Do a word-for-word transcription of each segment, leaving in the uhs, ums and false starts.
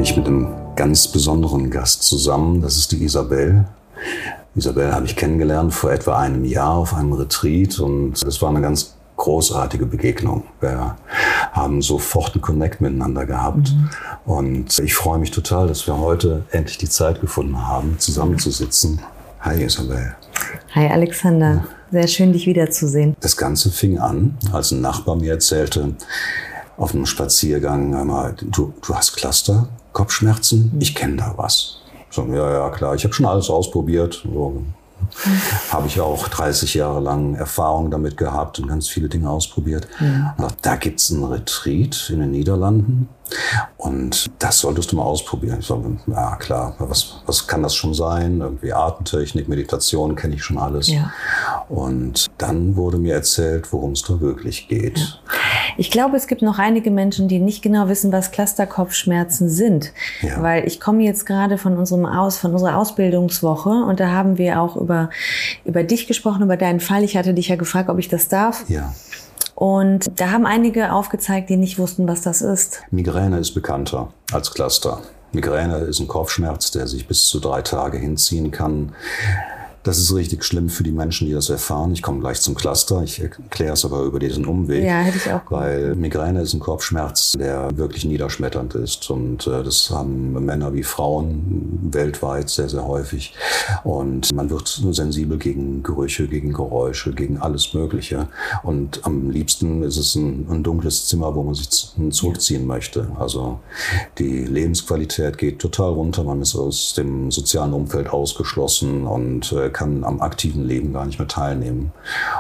bin ich mit einem ganz besonderen Gast zusammen. Das ist die Isabel. Isabel habe ich kennengelernt vor etwa einem Jahr auf einem Retreat und es war eine ganz großartige Begegnung. Wir haben sofort einen Connect miteinander gehabt mhm. und ich freue mich total, dass wir heute endlich die Zeit gefunden haben, zusammenzusitzen. Hi Isabel. Hi Alexander, ja. Sehr schön, dich wiederzusehen. Das Ganze fing an, als ein Nachbar mir erzählte, auf einem Spaziergang, einmal, du, du hast Cluster, Kopfschmerzen, mhm. ich kenne da was. So, ja, ja, klar, ich habe schon alles ausprobiert. So. Habe ich auch dreißig Jahre lang Erfahrung damit gehabt und ganz viele Dinge ausprobiert. Ja. Und da gibt es einen Retreat in den Niederlanden und das solltest du mal ausprobieren. Ich sage, ja klar, was, was kann das schon sein? Irgendwie Atemtechnik, Meditation, kenne ich schon alles. Ja. Und dann wurde mir erzählt, worum es da wirklich geht. Ja. Ich glaube, es gibt noch einige Menschen, die nicht genau wissen, was Cluster-Kopfschmerzen sind. Ja. Weil ich komme jetzt gerade von unserem Aus, von unserer Ausbildungswoche und da haben wir auch über, über dich gesprochen, über deinen Fall. Ich hatte dich ja gefragt, ob ich das darf. Ja. Und da haben einige aufgezeigt, die nicht wussten, was das ist. Migräne ist bekannter als Cluster. Migräne ist ein Kopfschmerz, der sich bis zu drei Tage hinziehen kann. Das ist richtig schlimm für die Menschen, die das erfahren. Ich komme gleich zum Cluster. Ich erkläre es aber über diesen Umweg. Ja, hätte ich auch gut. Weil Migräne ist ein Kopfschmerz, der wirklich niederschmetternd ist. Und äh, das haben Männer wie Frauen weltweit sehr, sehr häufig. Und man wird sensibel gegen Gerüche, gegen Geräusche, gegen alles Mögliche. Und am liebsten ist es ein, ein dunkles Zimmer, wo man sich zurückziehen ja. möchte. Also die Lebensqualität geht total runter. Man ist aus dem sozialen Umfeld ausgeschlossen und äh, kann am aktiven Leben gar nicht mehr teilnehmen.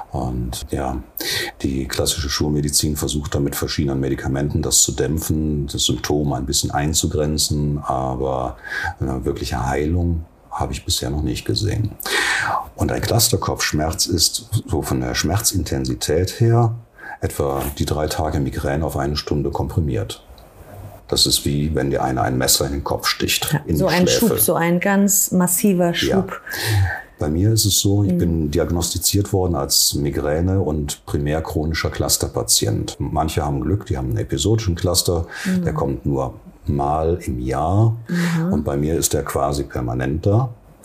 Und ja, die klassische Schulmedizin versucht dann mit verschiedenen Medikamenten das zu dämpfen, das Symptom ein bisschen einzugrenzen, aber eine wirkliche Heilung habe ich bisher noch nicht gesehen. Und ein Clusterkopfschmerz ist so von der Schmerzintensität her etwa die drei Tage Migräne auf eine Stunde komprimiert. Das ist wie, wenn dir einer ein Messer in den Kopf sticht, ja, in so die ein Schläfe. Schub, so ein ganz massiver Schub. Ja. Bei mir ist es so, ich mhm. bin diagnostiziert worden als Migräne- und primär chronischer Clusterpatient. Manche haben Glück, die haben einen episodischen Cluster, mhm. der kommt nur mal im Jahr mhm. und bei mir ist der quasi permanent da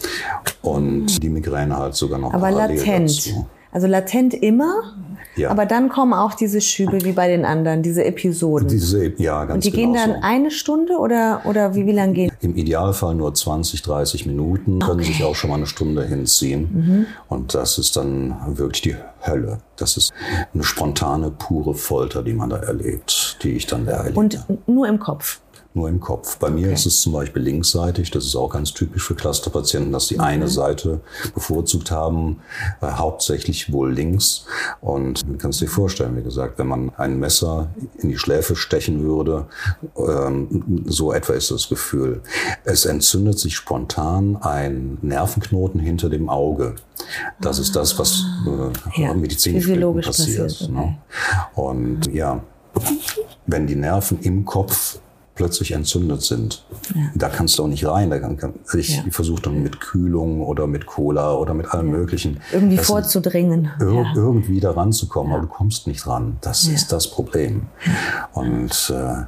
und mhm. die Migräne halt sogar noch aber parallel latent. dazu. Also latent immer, ja. aber dann kommen auch diese Schübe wie bei den anderen, diese Episoden. Diese, ja, ganz Und die genau gehen dann so. eine Stunde oder, oder wie, wie lange gehen? Im Idealfall nur zwanzig, dreißig Minuten, können okay. sich auch schon mal eine Stunde hinziehen. Mhm. Und das ist dann wirklich die Hölle. Das ist eine spontane, pure Folter, die man da erlebt, die ich dann da erlebe. Und nur im Kopf? Nur im Kopf. Bei mir okay. ist es zum Beispiel linksseitig. Das ist auch ganz typisch für Clusterpatienten, dass die okay. eine Seite bevorzugt haben, äh, hauptsächlich wohl links. Und du kannst dir vorstellen, wie gesagt, wenn man ein Messer in die Schläfe stechen würde, ähm, so etwa ist das Gefühl. Es entzündet sich spontan ein Nervenknoten hinter dem Auge. Das ah. ist das, was äh, ja. medizinisch passiert. passiert okay. ne? Und ja, wenn die Nerven im Kopf plötzlich entzündet sind. Ja. Da kannst du auch nicht rein. Da kann, kann, ich ja. versuche dann mit Kühlung oder mit Cola oder mit allem ja. Möglichen. Irgendwie vorzudringen. Ir- ja. Irgendwie da ranzukommen, ja. aber du kommst nicht ran. Das ja. ist das Problem. Und äh,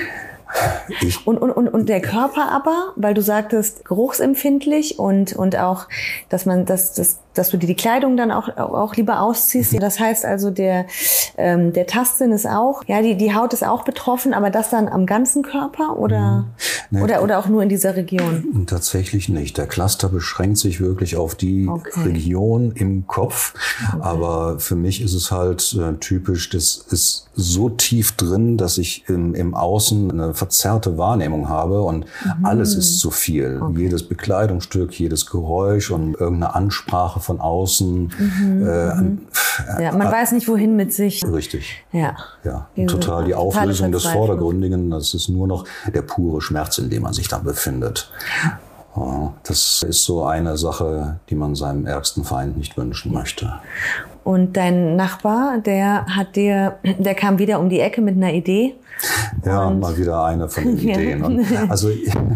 Ich und, und, und, und der Körper aber, weil du sagtest, geruchsempfindlich und, und auch, dass man, dass, dass, dass du dir die Kleidung dann auch, auch lieber ausziehst. Das heißt also, der, ähm, der Tastsinn ist auch, ja, die, die Haut ist auch betroffen, aber das dann am ganzen Körper oder, nee, oder, oder auch nur in dieser Region? Tatsächlich nicht. Der Cluster beschränkt sich wirklich auf die okay. Region im Kopf. Okay. Aber für mich ist es halt äh, typisch, das ist so tief drin, dass ich im, im Außen eine verzerrte Wahrnehmung habe und mhm. alles ist zu viel. Okay. Jedes Bekleidungsstück, jedes Geräusch und irgendeine Ansprache von außen. Mhm. Äh, ja, man äh, weiß nicht, wohin mit sich. Richtig. Ja. Ja, total die Auflösung des Vordergründigen. Das ist nur noch der pure Schmerz, in dem man sich dann befindet. Das ist so eine Sache, die man seinem ärgsten Feind nicht wünschen möchte. Und dein Nachbar, der hat dir, der kam wieder um die Ecke mit einer Idee. Ja, und mal wieder eine von den Ideen. Und also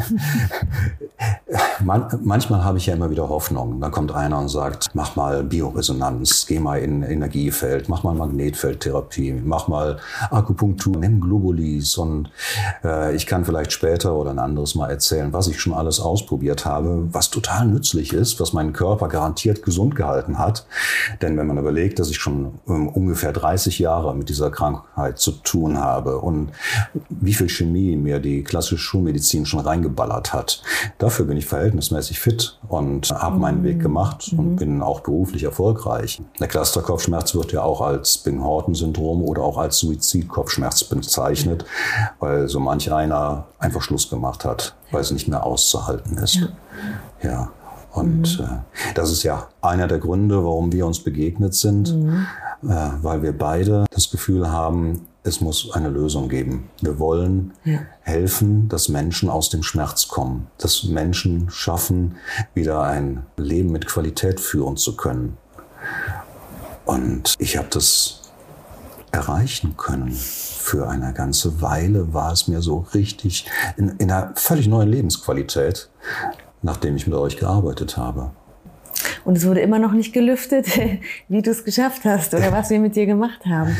man, manchmal habe ich ja immer wieder Hoffnung. Dann kommt einer und sagt, mach mal Bioresonanz, geh mal in Energiefeld, mach mal Magnetfeldtherapie, mach mal Akupunktur, nimm Globulis. Und äh, ich kann vielleicht später oder ein anderes Mal erzählen, was ich schon alles ausprobiert habe, was total nützlich ist, was meinen Körper garantiert gesund gehalten hat. Denn wenn man überlegt, dass ich schon um, ungefähr dreißig Jahre mit dieser Krankheit zu tun habe und wie viel Chemie mir die klassische Schulmedizin schon reingeballert hat. Dafür bin ich verhältnismäßig fit und habe meinen Weg gemacht und mhm. bin auch beruflich erfolgreich. Der Clusterkopfschmerz wird ja auch als Bing-Horton-Syndrom oder auch als Suizidkopfschmerz bezeichnet, weil so manch einer einfach Schluss gemacht hat, weil es nicht mehr auszuhalten ist. Ja. ja. Und mhm. äh, das ist ja einer der Gründe, warum wir uns begegnet sind, mhm. äh, weil wir beide das Gefühl haben, es muss eine Lösung geben. Wir wollen ja. helfen, dass Menschen aus dem Schmerz kommen, dass Menschen schaffen, wieder ein Leben mit Qualität führen zu können. Und ich habe das erreichen können. Für eine ganze Weile war es mir so richtig in, in einer völlig neuen Lebensqualität, nachdem ich mit euch gearbeitet habe. Und es wurde immer noch nicht gelüftet, wie du es geschafft hast oder was wir mit dir gemacht haben.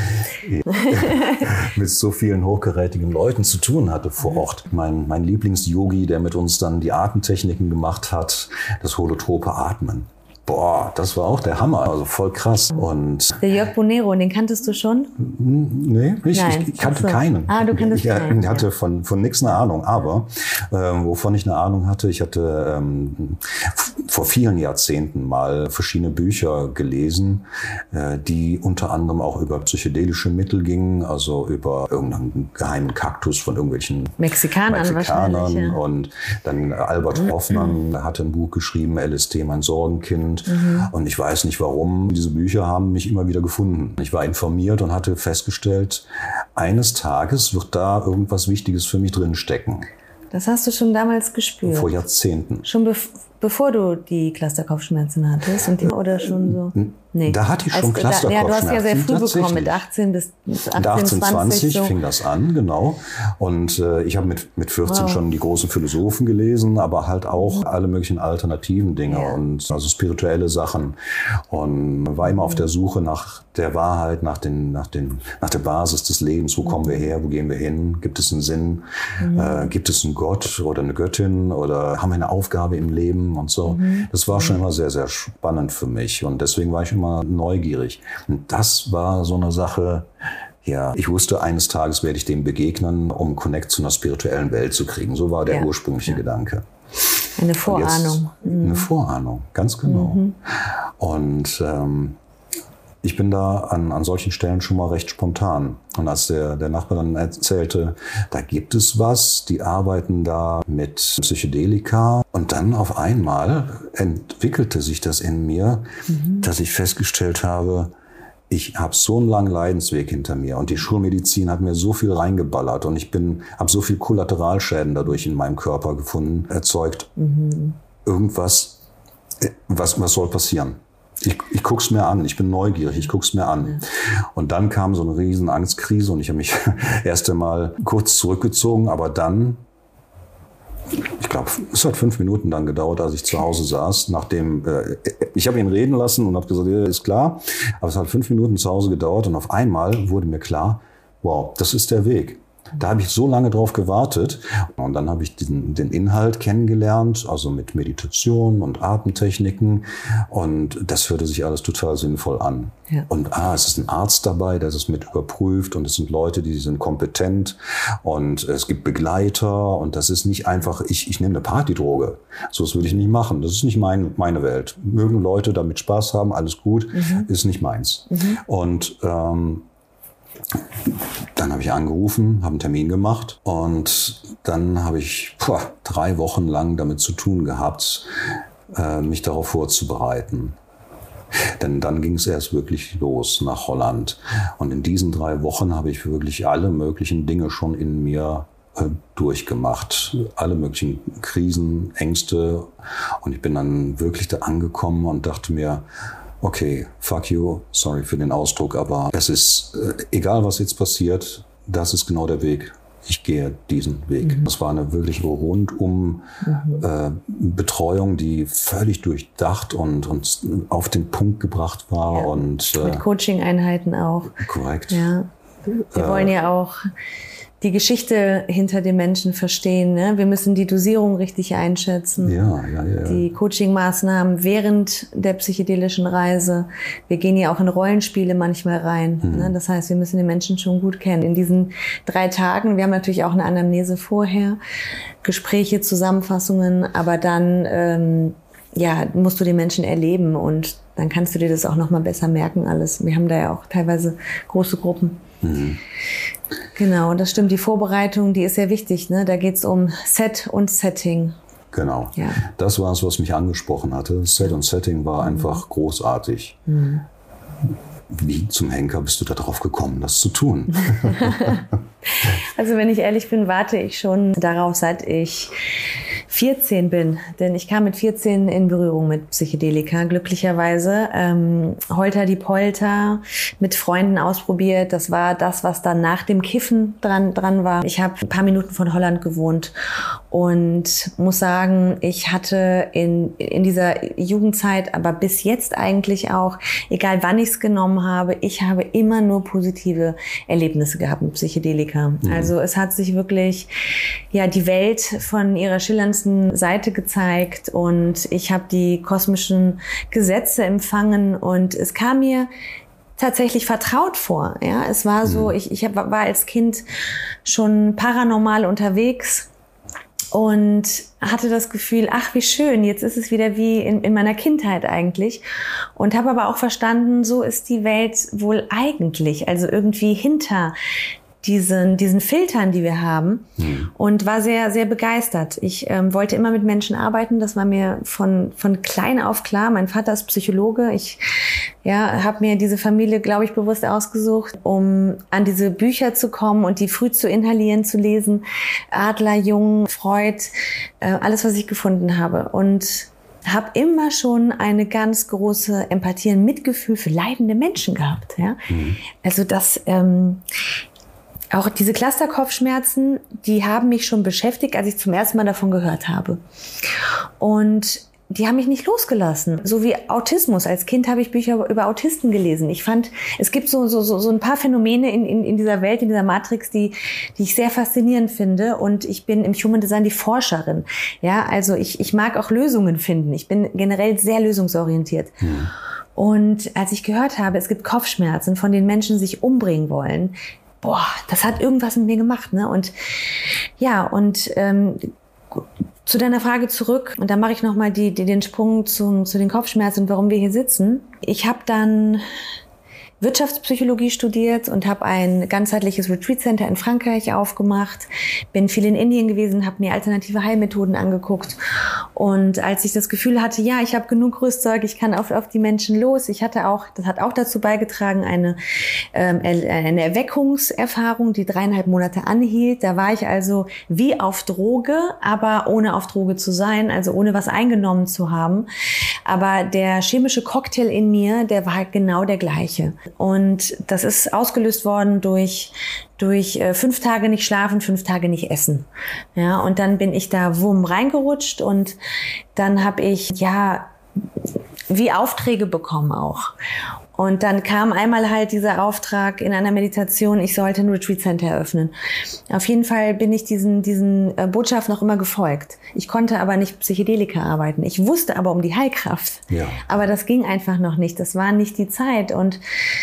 Mit so vielen hochkarätigen Leuten zu tun hatte vor Ort. Mein, mein Lieblings-Yogi, der mit uns dann die Atemtechniken gemacht hat, das holotrope Atmen. Boah, das war auch der Hammer, also voll krass. Und der Jörg Bonero, den kanntest du schon? Nee, nicht. Nein. Ich, ich kannte so. keinen. Ah, du kanntest ich, keinen. Ich hatte ja. von, von nichts eine Ahnung, aber äh, wovon ich eine Ahnung hatte, ich hatte ähm, vor vielen Jahrzehnten mal verschiedene Bücher gelesen, äh, die unter anderem auch über psychedelische Mittel gingen, also über irgendeinen geheimen Kaktus von irgendwelchen Mexikanern, Mexikanern. wahrscheinlich. Ja. Und dann Albert Hoffmann hatte ein Buch geschrieben, L S D, mein Sorgenkind. Mhm. Und ich weiß nicht warum, diese Bücher haben mich immer wieder gefunden. Ich war informiert und hatte festgestellt, eines Tages wird da irgendwas Wichtiges für mich drinstecken. Das hast du schon damals gespürt? Vor Jahrzehnten. Schon bev- bevor du die Clusterkopfschmerzen hattest? Und die, oder schon so? Nee. Da hatte ich schon Als, Clusterkopfschmerzen. Ja, du hast ja sehr früh bekommen, mit achtzehn bis achtzehn, zwanzig so. Fing das an, genau. Und äh, ich habe mit, mit vierzehn wow. schon die großen Philosophen gelesen, aber halt auch mhm. alle möglichen alternativen Dinge ja. und also spirituelle Sachen. Und war immer mhm. auf der Suche nach der Wahrheit, nach, den, nach, den, nach der Basis des Lebens. Wo mhm. kommen wir her? Wo gehen wir hin? Gibt es einen Sinn? Mhm. Äh, gibt es einen Gott oder eine Göttin? Oder haben wir eine Aufgabe im Leben und so? Mhm. Das war schon immer sehr, sehr spannend für mich. Und deswegen war ich immer neugierig. Und das war so eine Sache, ja, ich wusste, eines Tages werde ich dem begegnen, um Connect zu einer spirituellen Welt zu kriegen. So war der ja. ursprüngliche ja. Gedanke. Eine Vorahnung. Mhm. Eine Vorahnung, ganz genau. Mhm. Und ähm, ich bin da an, an solchen Stellen schon mal recht spontan. Und als der, der Nachbar dann erzählte, da gibt es was, die arbeiten da mit Psychedelika. Und dann auf einmal entwickelte sich das in mir, mhm. dass ich festgestellt habe, ich habe so einen langen Leidensweg hinter mir und die Schulmedizin hat mir so viel reingeballert und ich bin, habe so viel Kollateralschäden dadurch in meinem Körper gefunden, erzeugt. Mhm. Irgendwas, was, was soll passieren? Ich, ich guck's mir an, ich bin neugierig, ich guck's mir an. Und dann kam so eine riesen Angstkrise und ich habe mich erst einmal kurz zurückgezogen, aber dann, ich glaube, es hat fünf Minuten dann gedauert, als ich zu Hause saß, nachdem, äh, ich habe ihn reden lassen und habe gesagt, ja, ist klar, aber es hat fünf Minuten zu Hause gedauert und auf einmal wurde mir klar, wow, das ist der Weg. Da habe ich so lange drauf gewartet und dann habe ich den, den Inhalt kennengelernt, also mit Meditation und Atemtechniken und das hörte sich alles total sinnvoll an. Ja. Und ah, es ist ein Arzt dabei, der es mit überprüft und es sind Leute, die sind kompetent und es gibt Begleiter und das ist nicht einfach, ich, ich nehme eine Partydroge. So das würde ich nicht machen. Das ist nicht mein, meine Welt. Mögen Leute damit Spaß haben, alles gut, mhm. ist nicht meins. Mhm. Und ähm, dann habe ich angerufen, habe einen Termin gemacht und dann habe ich boah, drei Wochen lang damit zu tun gehabt, äh, mich darauf vorzubereiten. Denn dann ging es erst wirklich los nach Holland. Und in diesen drei Wochen habe ich wirklich alle möglichen Dinge schon in mir äh, durchgemacht. Alle möglichen Krisen, Ängste. Und ich bin dann wirklich da angekommen und dachte mir, okay, fuck you, sorry für den Ausdruck, aber es ist, äh, egal was jetzt passiert, das ist genau der Weg. Ich gehe diesen Weg. Mhm. Das war eine wirklich rundum mhm. äh, Betreuung, die völlig durchdacht und, und auf den Punkt gebracht war. Ja. Und, äh, mit Coaching-Einheiten auch. Korrekt. Ja. Wir äh, wollen ja auch die Geschichte hinter dem Menschen verstehen. Ne? Wir müssen die Dosierung richtig einschätzen. Ja, ja, ja. Die Coaching-Maßnahmen während der psychedelischen Reise. Wir gehen ja auch in Rollenspiele manchmal rein. Mhm. Ne? Das heißt, wir müssen den Menschen schon gut kennen. In diesen drei Tagen, wir haben natürlich auch eine Anamnese vorher, Gespräche, Zusammenfassungen, aber dann ähm, ja, musst du den Menschen erleben und dann kannst du dir das auch noch mal besser merken alles. Wir haben da ja auch teilweise große Gruppen. Mhm. Genau, das stimmt. Die Vorbereitung, die ist sehr wichtig. Ne? Da geht's um Set und Setting. Genau. Ja. Das war es, was mich angesprochen hatte. Set und Setting war einfach mhm. großartig. Mhm. Wie zum Henker bist du da drauf gekommen, das zu tun? Also wenn ich ehrlich bin, warte ich schon darauf, seit ich vierzehn bin. Denn ich kam mit vierzehn in Berührung mit Psychedelika, glücklicherweise. Ähm, Holter die Polter, mit Freunden ausprobiert. Das war das, was dann nach dem Kiffen dran, dran war. Ich habe ein paar Minuten von Holland gewohnt und muss sagen, ich hatte in, in dieser Jugendzeit, aber bis jetzt eigentlich auch, egal wann ich es genommen habe, ich habe immer nur positive Erlebnisse gehabt mit Psychedelika. Mhm. Also es hat sich wirklich ja die Welt von ihrer schillerndsten Seite gezeigt und ich habe die kosmischen Gesetze empfangen und es kam mir tatsächlich vertraut vor. Ja, es war so, ich, ich hab, war als Kind schon paranormal unterwegs und hatte das Gefühl, ach wie schön, jetzt ist es wieder wie in, in meiner Kindheit eigentlich. Und habe aber auch verstanden, so ist die Welt wohl eigentlich, also irgendwie hinter diesen, diesen Filtern, die wir haben, mhm. und war sehr, sehr begeistert. Ich ähm, wollte immer mit Menschen arbeiten, das war mir von, von klein auf klar. Mein Vater ist Psychologe. Ich ja, habe mir diese Familie, glaube ich, bewusst ausgesucht, um an diese Bücher zu kommen und die früh zu inhalieren, zu lesen. Adler, Jung, Freud, äh, alles, was ich gefunden habe. Und habe immer schon eine ganz große Empathie und Mitgefühl für leidende Menschen gehabt. Ja? Mhm. Also das... Ähm, Auch diese Clusterkopfschmerzen, die haben mich schon beschäftigt, als ich zum ersten Mal davon gehört habe. Und die haben mich nicht losgelassen. So wie Autismus. Als Kind habe ich Bücher über Autisten gelesen. Ich fand, es gibt so, so, so ein paar Phänomene in, in, in dieser Welt, in dieser Matrix, die, die ich sehr faszinierend finde. Und ich bin im Human Design die Forscherin. Ja, also ich, ich mag auch Lösungen finden. Ich bin generell sehr lösungsorientiert. Hm. Und als ich gehört habe, es gibt Kopfschmerzen, von denen Menschen sich umbringen wollen, boah, das hat irgendwas mit mir gemacht, ne? Und ja, und ähm, zu deiner Frage zurück, und da mache ich nochmal die, die, den Sprung zum, zu den Kopfschmerzen und warum wir hier sitzen. Ich habe dann Wirtschaftspsychologie studiert und habe ein ganzheitliches Retreat Center in Frankreich aufgemacht. Bin viel in Indien gewesen, habe mir alternative Heilmethoden angeguckt. Und als ich das Gefühl hatte, ja, ich habe genug Rüstzeug, ich kann auf, auf die Menschen los. Ich hatte auch, das hat auch dazu beigetragen, eine, ähm, eine Erweckungserfahrung, die dreieinhalb Monate anhielt. Da war ich also wie auf Droge, aber ohne auf Droge zu sein, also ohne was eingenommen zu haben. Aber der chemische Cocktail in mir, der war halt genau der gleiche. Und das ist ausgelöst worden durch durch äh, fünf Tage nicht schlafen, fünf Tage nicht essen. Ja, und dann bin ich da wumm reingerutscht und dann habe ich ja wie Aufträge bekommen auch. Und dann kam einmal halt dieser Auftrag in einer Meditation, ich sollte ein Retreat Center eröffnen. Auf jeden Fall bin ich diesen, diesen äh, Botschaft noch immer gefolgt. Ich konnte aber nicht Psychedelika arbeiten. Ich wusste aber um die Heilkraft. Ja. Aber das ging einfach noch nicht. Das war nicht die Zeit. Und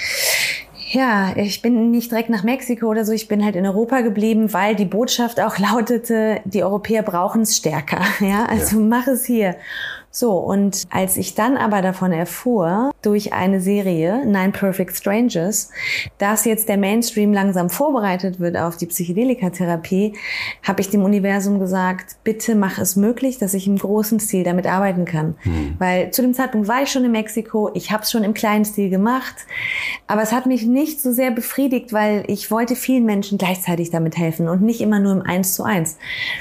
ja, ich bin nicht direkt nach Mexiko oder so. Ich bin halt in Europa geblieben, weil die Botschaft auch lautete, die Europäer brauchen es stärker. Ja, also ja. Mach es hier. So, und als ich dann aber davon erfuhr, durch eine Serie, Nine Perfect Strangers, dass jetzt der Mainstream langsam vorbereitet wird auf die Psychedelika-Therapie, habe ich dem Universum gesagt, bitte mach es möglich, dass ich im großen Stil damit arbeiten kann. Mhm. Weil zu dem Zeitpunkt war ich schon in Mexiko, ich habe es schon im kleinen Stil gemacht, aber es hat mich nicht so sehr befriedigt, weil ich wollte vielen Menschen gleichzeitig damit helfen und nicht immer nur im Eins zu Eins.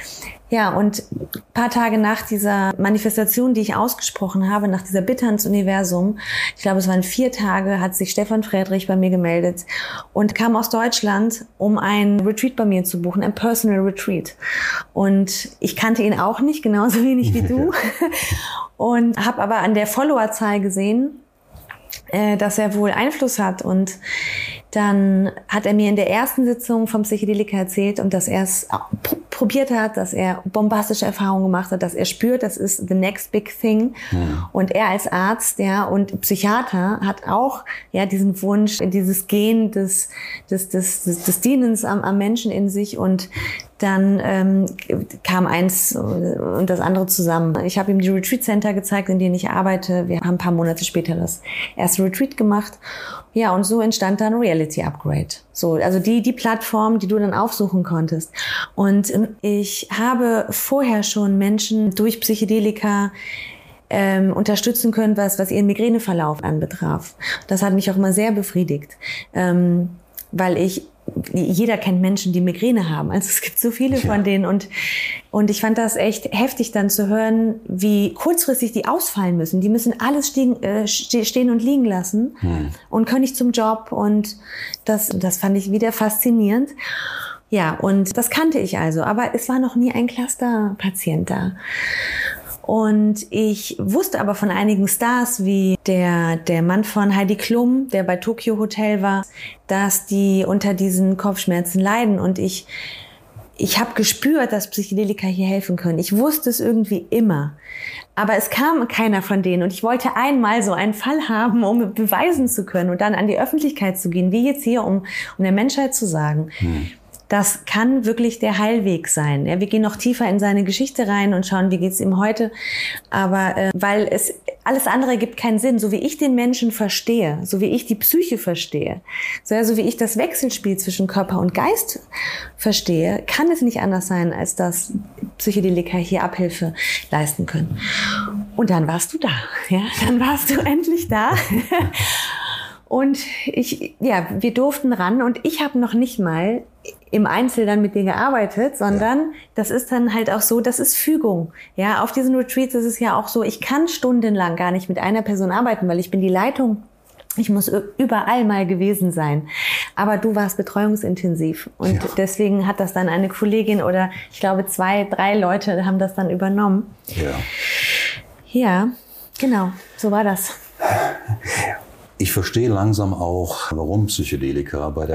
Ja, und ein paar Tage nach dieser Manifestation, die ich ausgesprochen habe, nach dieser Bitte ans Universum, ich glaube, es waren vier Tage, hat sich Stefan Friedrich bei mir gemeldet und kam aus Deutschland, um ein Retreat bei mir zu buchen, ein Personal Retreat. Und ich kannte ihn auch nicht, genauso wenig wie du. Und habe aber an der Followerzahl gesehen, dass er wohl Einfluss hat. Und dann hat er mir in der ersten Sitzung vom Psychedelika erzählt und dass er es probiert hat, dass er bombastische Erfahrungen gemacht hat, dass er spürt, das ist the next big thing. Mhm. Und er als Arzt, ja, und Psychiater hat auch, ja, diesen Wunsch, dieses Gen des, des, des, des, des Dienens am, am Menschen in sich. Und dann ähm, kam eins und das andere zusammen. Ich habe ihm die Retreat Center gezeigt, in denen ich arbeite. Wir haben ein paar Monate später das erste Retreat gemacht. Ja, und so entstand dann Reality Upgrade. So, also die die Plattform, die du dann aufsuchen konntest. Und ich habe vorher schon Menschen durch Psychedelika ähm, unterstützen können, was was ihren Migräneverlauf anbetraf. Das hat mich auch immer sehr befriedigt, ähm, weil ich jeder kennt Menschen, die Migräne haben. Also es gibt so viele ja. von denen. Und, und ich fand das echt heftig dann zu hören, wie kurzfristig die ausfallen müssen. Die müssen alles stehen, äh, stehen und liegen lassen hm. und können nicht zum Job. Und das, das fand ich wieder faszinierend. Ja, und das kannte ich also. Aber es war noch nie ein Cluster-Patient da. Und ich wusste aber von einigen Stars, wie der, der Mann von Heidi Klum, der bei Tokyo Hotel war, dass die unter diesen Kopfschmerzen leiden. Und ich, ich habe gespürt, dass Psychedelika hier helfen können. Ich wusste es irgendwie immer. Aber es kam keiner von denen. Und ich wollte einmal so einen Fall haben, um beweisen zu können und dann an die Öffentlichkeit zu gehen, wie jetzt hier, um, um der Menschheit zu sagen, hm. das kann wirklich der Heilweg sein. Ja, wir gehen noch tiefer in seine Geschichte rein und schauen, wie geht's ihm heute. Aber äh, weil es alles andere gibt keinen Sinn, so wie ich den Menschen verstehe, so wie ich die Psyche verstehe, so, ja, so wie ich das Wechselspiel zwischen Körper und Geist verstehe, kann es nicht anders sein, als dass Psychedelika hier Abhilfe leisten können. Und dann warst du da, ja, dann warst du endlich da. Und ich, ja, wir durften ran und ich habe noch nicht mal im Einzel dann mit dir gearbeitet, sondern ja. das ist dann halt auch so, das ist Fügung. Ja, auf diesen Retreats ist es ja auch so, ich kann stundenlang gar nicht mit einer Person arbeiten, weil ich bin die Leitung. Ich muss überall mal gewesen sein. Aber du warst betreuungsintensiv und ja. deswegen hat das dann eine Kollegin oder ich glaube zwei, drei Leute haben das dann übernommen. Ja. Ja, genau, so war das. Ich verstehe langsam auch, warum Psychedelika bei der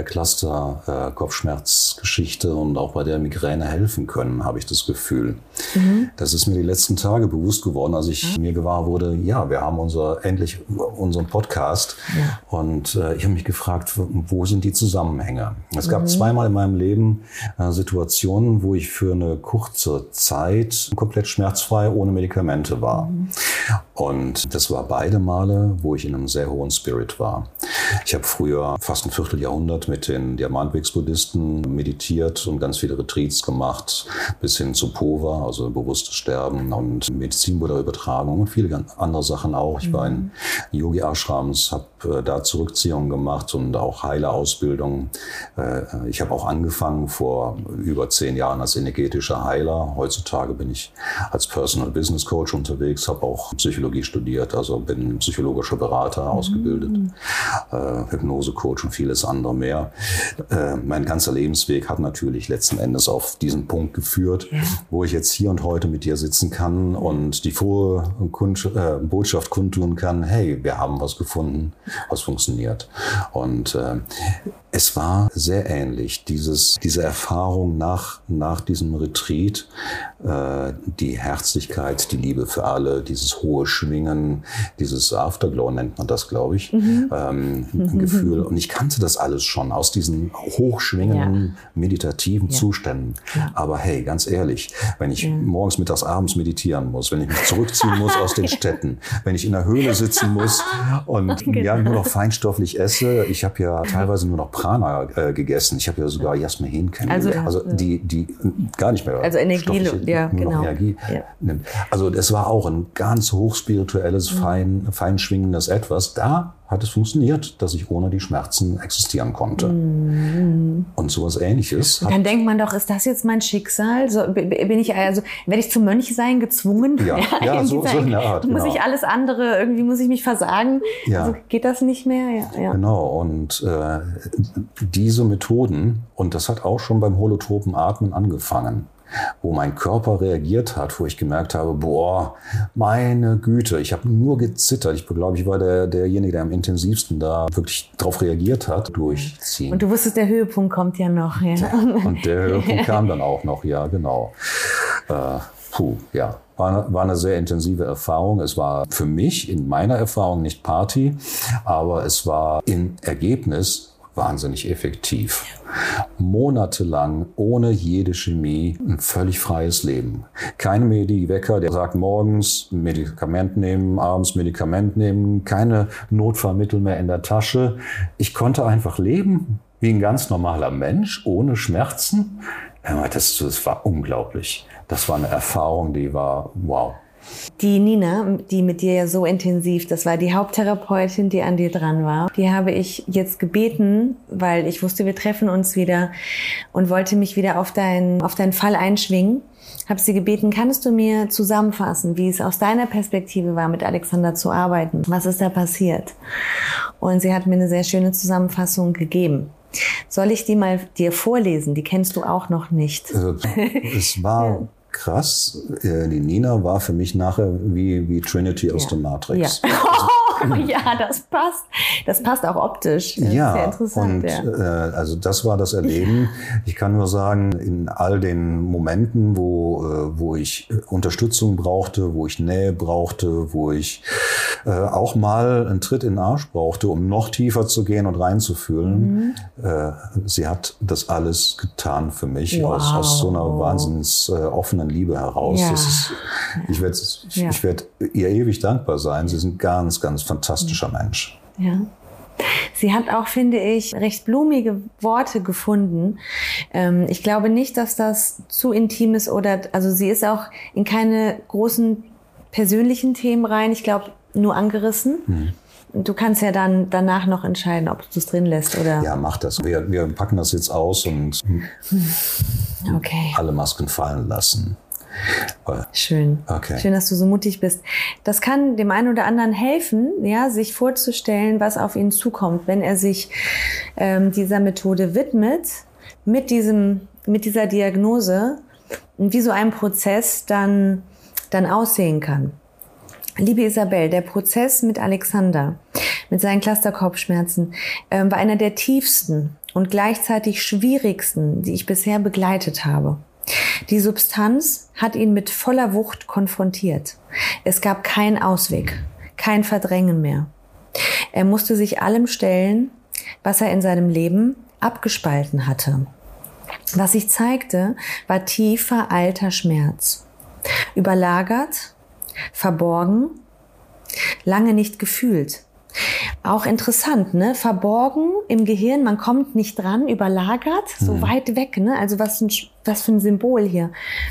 Cluster-Kopfschmerzgeschichte und auch bei der Migräne helfen können, habe ich das Gefühl. Mhm. Das ist mir die letzten Tage bewusst geworden, als ich mhm. mir gewahr wurde, ja, wir haben unser endlich unseren Podcast ja. und äh, ich habe mich gefragt, wo sind die Zusammenhänge? Es gab mhm. zweimal in meinem Leben äh, Situationen, wo ich für eine kurze Zeit komplett schmerzfrei ohne Medikamente war. Mhm. Und das war beide Male, wo ich in einem sehr hohen Spirit war. Ich habe früher fast ein Vierteljahrhundert mit den Diamantwegs-Buddhisten meditiert und ganz viele Retreats gemacht, bis hin zu Pova, also bewusstes Sterben und Medizinbuddha-Übertragung und viele andere Sachen auch. Ich war in Yogi-Ashrams, habe da Zurückziehungen gemacht und auch Heilerausbildung. Ich habe auch angefangen vor über zehn Jahren als energetischer Heiler. Heutzutage bin ich als Personal Business Coach unterwegs, habe auch Psychologie studiert, also bin psychologischer Berater ausgebildet. Mhm. Äh, Hypnose-Coach und vieles andere mehr. Äh, mein ganzer Lebensweg hat natürlich letzten Endes auf diesen Punkt geführt, ja. wo ich jetzt hier und heute mit dir sitzen kann und die frohe Kund- äh, Botschaft kundtun kann, hey, wir haben was gefunden, was funktioniert. Und äh, es war sehr ähnlich, dieses, diese Erfahrung nach, nach diesem Retreat, äh, die Herzlichkeit, die Liebe für alle, dieses hohe Schwingen, dieses Afterglow nennt man das, glaube ich, mhm. ähm, mhm. Gefühl. Und ich kannte das alles schon aus diesen hochschwingenden, ja. meditativen ja. Zuständen. Ja. Aber hey, ganz ehrlich, wenn ich ja. morgens, mittags, abends meditieren muss, wenn ich mich zurückziehen muss aus den Städten, wenn ich in der Höhle sitzen muss und genau. ja, nur noch feinstofflich esse, ich habe ja teilweise nur noch Prana äh, gegessen. Ich habe ja sogar Jasmin kennengelernt. Also, also die, die gar nicht mehr. Also Energie, ja, nur genau. noch Energie ja. nimmt. Also das war auch ein ganz hochspirituelles, mhm. fein, feinschwingendes Etwas. Da hat es funktioniert, dass ich ohne die Schmerzen existieren konnte. Mhm. Und sowas Ähnliches. Und dann denkt man doch, ist das jetzt mein Schicksal? So, bin ich also, werde ich zum Mönchsein gezwungen? Ja, ja, ja so, so in der Art. Muss genau. ich alles andere, irgendwie muss ich mich versagen? Ja. Also geht das nicht mehr? Ja, ja. Genau, und äh, diese Methoden, und das hat auch schon beim holotropen Atmen angefangen, wo mein Körper reagiert hat, wo ich gemerkt habe, boah, meine Güte, ich habe nur gezittert. Ich glaube, ich war der, derjenige, der am intensivsten da wirklich drauf reagiert hat, durchziehen. Und du wusstest, der Höhepunkt kommt ja noch. Ja. Ja, und der Höhepunkt kam dann auch noch, ja, genau. Äh, puh, ja. War, war eine sehr intensive Erfahrung. Es war für mich in meiner Erfahrung nicht Party, aber es war im Ergebnis wahnsinnig effektiv. Monatelang ohne jede Chemie ein völlig freies Leben. Kein Medi-Wecker, der sagt morgens Medikament nehmen, abends Medikament nehmen, keine Notfallmittel mehr in der Tasche. Ich konnte einfach leben wie ein ganz normaler Mensch, ohne Schmerzen. Das, das war unglaublich. Das war eine Erfahrung, die war wow. Die Nina, die mit dir ja so intensiv, das war die Haupttherapeutin, die an dir dran war. Die habe ich jetzt gebeten, weil ich wusste, wir treffen uns wieder und wollte mich wieder auf deinen, auf deinen Fall einschwingen. Habe sie gebeten, kannst du mir zusammenfassen, wie es aus deiner Perspektive war, mit Alexander zu arbeiten? Was ist da passiert? Und sie hat mir eine sehr schöne Zusammenfassung gegeben. Soll ich die mal dir vorlesen? Die kennst du auch noch nicht. Es war ja krass. Die Nina war für mich nachher wie, wie Trinity aus ja. der Matrix. Ja. Ja, das passt. Das passt auch optisch. Das ja, ist sehr interessant. Und ja. äh, also das war das Erleben. Ich kann nur sagen, in all den Momenten, wo äh, wo ich Unterstützung brauchte, wo ich Nähe brauchte, wo ich äh, auch mal einen Tritt in den Arsch brauchte, um noch tiefer zu gehen und reinzufühlen. Mhm. Äh, sie hat das alles getan für mich wow. aus, aus so einer wahnsinns äh, offenen Liebe heraus. Ja. Das ist, ich werde ich, ja. ich werd ihr ewig dankbar sein. Sie sind ganz, ganz fantastischer Mensch. Ja. Sie hat auch, finde ich, recht blumige Worte gefunden. Ähm, ich glaube nicht, dass das zu intim ist oder, also sie ist auch in keine großen persönlichen Themen rein. Ich glaube, nur angerissen. Hm. Du kannst ja dann danach noch entscheiden, ob du es drin lässt oder. Ja, mach das. Wir, wir packen das jetzt aus und okay. alle Masken fallen lassen. Schön. Okay. Schön, dass du so mutig bist. Das kann dem einen oder anderen helfen, ja, sich vorzustellen, was auf ihn zukommt, wenn er sich ähm, dieser Methode widmet, mit diesem, mit dieser Diagnose, und wie so ein Prozess dann, dann aussehen kann. Liebe Isabel, der Prozess mit Alexander, mit seinen Cluster-Kopfschmerzen, äh, war einer der tiefsten und gleichzeitig schwierigsten, die ich bisher begleitet habe. Die Substanz hat ihn mit voller Wucht konfrontiert. Es gab keinen Ausweg, kein Verdrängen mehr. Er musste sich allem stellen, was er in seinem Leben abgespalten hatte. Was sich zeigte, war tiefer alter Schmerz. Überlagert, verborgen, lange nicht gefühlt. Auch interessant, ne? Verborgen im Gehirn, man kommt nicht dran, überlagert, so mhm. weit weg, ne? Also was, ein, was für ein Symbol hier.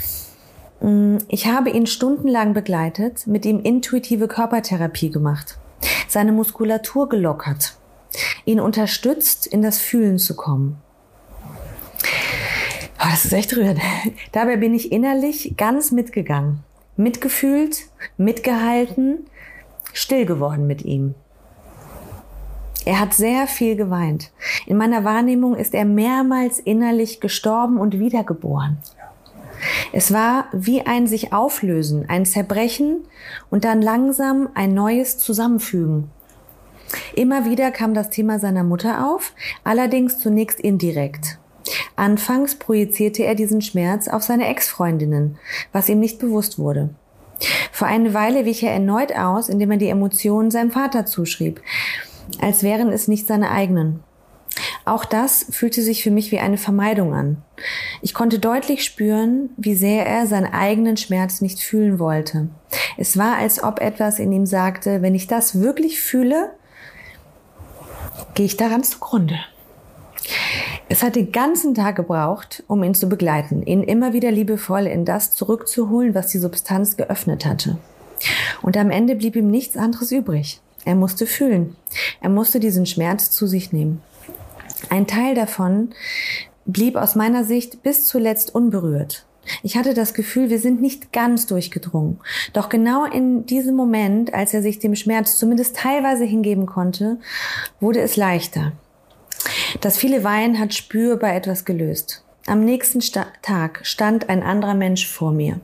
Ich habe ihn stundenlang begleitet, mit ihm intuitive Körpertherapie gemacht, seine Muskulatur gelockert, ihn unterstützt, in das Fühlen zu kommen. Oh, das ist echt rührend. Dabei bin ich innerlich ganz mitgegangen, mitgefühlt, mitgehalten, still geworden mit ihm. Er hat sehr viel geweint. In meiner Wahrnehmung ist er mehrmals innerlich gestorben und wiedergeboren. Es war wie ein sich auflösen, ein Zerbrechen und dann langsam ein neues Zusammenfügen. Immer wieder kam das Thema seiner Mutter auf, allerdings zunächst indirekt. Anfangs projizierte er diesen Schmerz auf seine Ex-Freundinnen, was ihm nicht bewusst wurde. Vor einer Weile wich er erneut aus, indem er die Emotionen seinem Vater zuschrieb, als wären es nicht seine eigenen. Auch das fühlte sich für mich wie eine Vermeidung an. Ich konnte deutlich spüren, wie sehr er seinen eigenen Schmerz nicht fühlen wollte. Es war, als ob etwas in ihm sagte, wenn ich das wirklich fühle, gehe ich daran zugrunde. Es hat den ganzen Tag gebraucht, um ihn zu begleiten, ihn immer wieder liebevoll in das zurückzuholen, was die Substanz geöffnet hatte. Und am Ende blieb ihm nichts anderes übrig, Er musste fühlen. Er musste diesen Schmerz zu sich nehmen. Ein Teil davon blieb aus meiner Sicht bis zuletzt unberührt. Ich hatte das Gefühl, wir sind nicht ganz durchgedrungen. Doch genau in diesem Moment, als er sich dem Schmerz zumindest teilweise hingeben konnte, wurde es leichter. Das viele Weinen hat spürbar etwas gelöst. Am nächsten Sta- Tag stand ein anderer Mensch vor mir.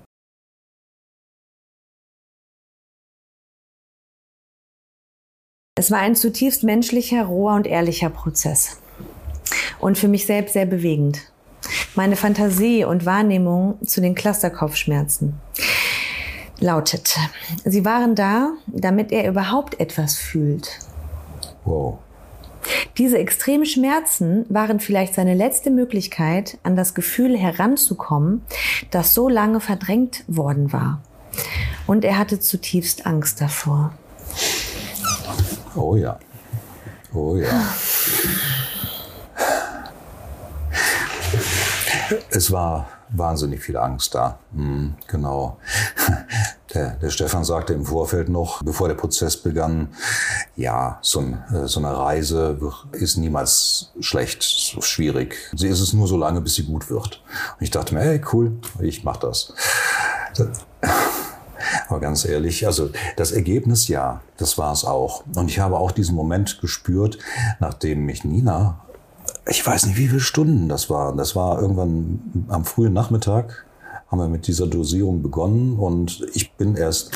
Es war ein zutiefst menschlicher, roher und ehrlicher Prozess. Und für mich selbst sehr bewegend. Meine Fantasie und Wahrnehmung zu den Clusterkopfschmerzen lautet: Sie waren da, damit er überhaupt etwas fühlt. Wow. Diese extremen Schmerzen waren vielleicht seine letzte Möglichkeit, an das Gefühl heranzukommen, das so lange verdrängt worden war. Und er hatte zutiefst Angst davor. Oh ja. Oh ja. Es war wahnsinnig viel Angst da. Mhm, genau. Der, der Stefan sagte im Vorfeld noch, bevor der Prozess begann, ja, so, ein, so eine Reise ist niemals schlecht, so schwierig. Sie ist es nur so lange, bis sie gut wird. Und ich dachte mir, hey, cool, ich mach das. Aber ganz ehrlich, also das Ergebnis, ja, das war es auch. Und ich habe auch diesen Moment gespürt, nachdem mich Nina, ich weiß nicht, wie viele Stunden das war. Das war irgendwann am frühen Nachmittag, haben wir mit dieser Dosierung begonnen. Und ich bin erst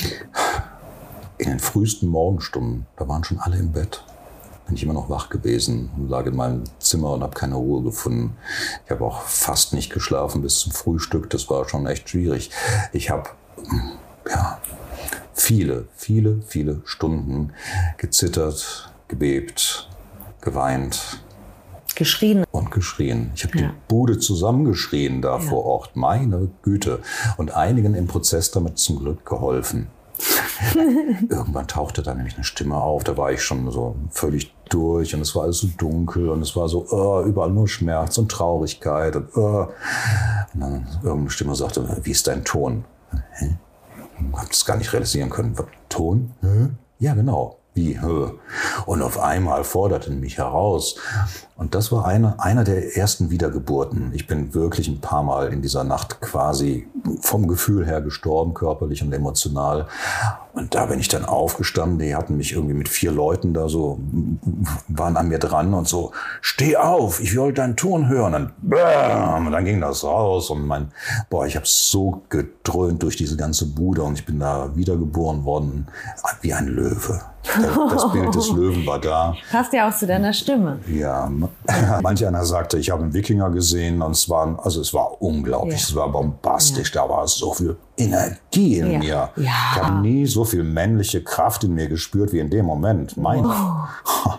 in den frühesten Morgenstunden, da waren schon alle im Bett, bin ich immer noch wach gewesen und lag in meinem Zimmer und habe keine Ruhe gefunden. Ich habe auch fast nicht geschlafen bis zum Frühstück. Das war schon echt schwierig. Ich habe ja, viele, viele, viele Stunden gezittert, gebebt, geweint. Geschrien. Und geschrien. Ich habe Ja. die Bude zusammengeschrien da Ja. vor Ort. Meine Güte. Und einigen im Prozess damit zum Glück geholfen. Irgendwann tauchte da nämlich eine Stimme auf. Da war ich schon so völlig durch und es war alles so dunkel und es war so uh, überall nur Schmerz und Traurigkeit. Und, uh. und dann irgendeine Stimme sagte, wie ist dein Ton? Hä? Ich habe das gar nicht realisieren können. Ton? Hä? Ja, genau. Wie? Hä? Und auf einmal forderte mich heraus. Und das war eine, einer der ersten Wiedergeburten. Ich bin wirklich ein paar Mal in dieser Nacht quasi vom Gefühl her gestorben, körperlich und emotional. Und da bin ich dann aufgestanden. Die hatten mich irgendwie mit vier Leuten da so, waren an mir dran und so, steh auf, ich will deinen Ton hören. Und, bam, und dann ging das raus und mein, boah, ich habe so gedröhnt durch diese ganze Bude und ich bin da wiedergeboren worden wie ein Löwe. Das Bild des Löwen war da. Passt ja auch zu deiner Stimme. Ja, manch einer sagte, ich habe einen Wikinger gesehen und es war, also es war unglaublich, Ja. es war bombastisch, ja. Da war so viel Energie in Ja. mir. Ja. Ich habe nie so viel männliche Kraft in mir gespürt wie in dem Moment. Meine. Oh.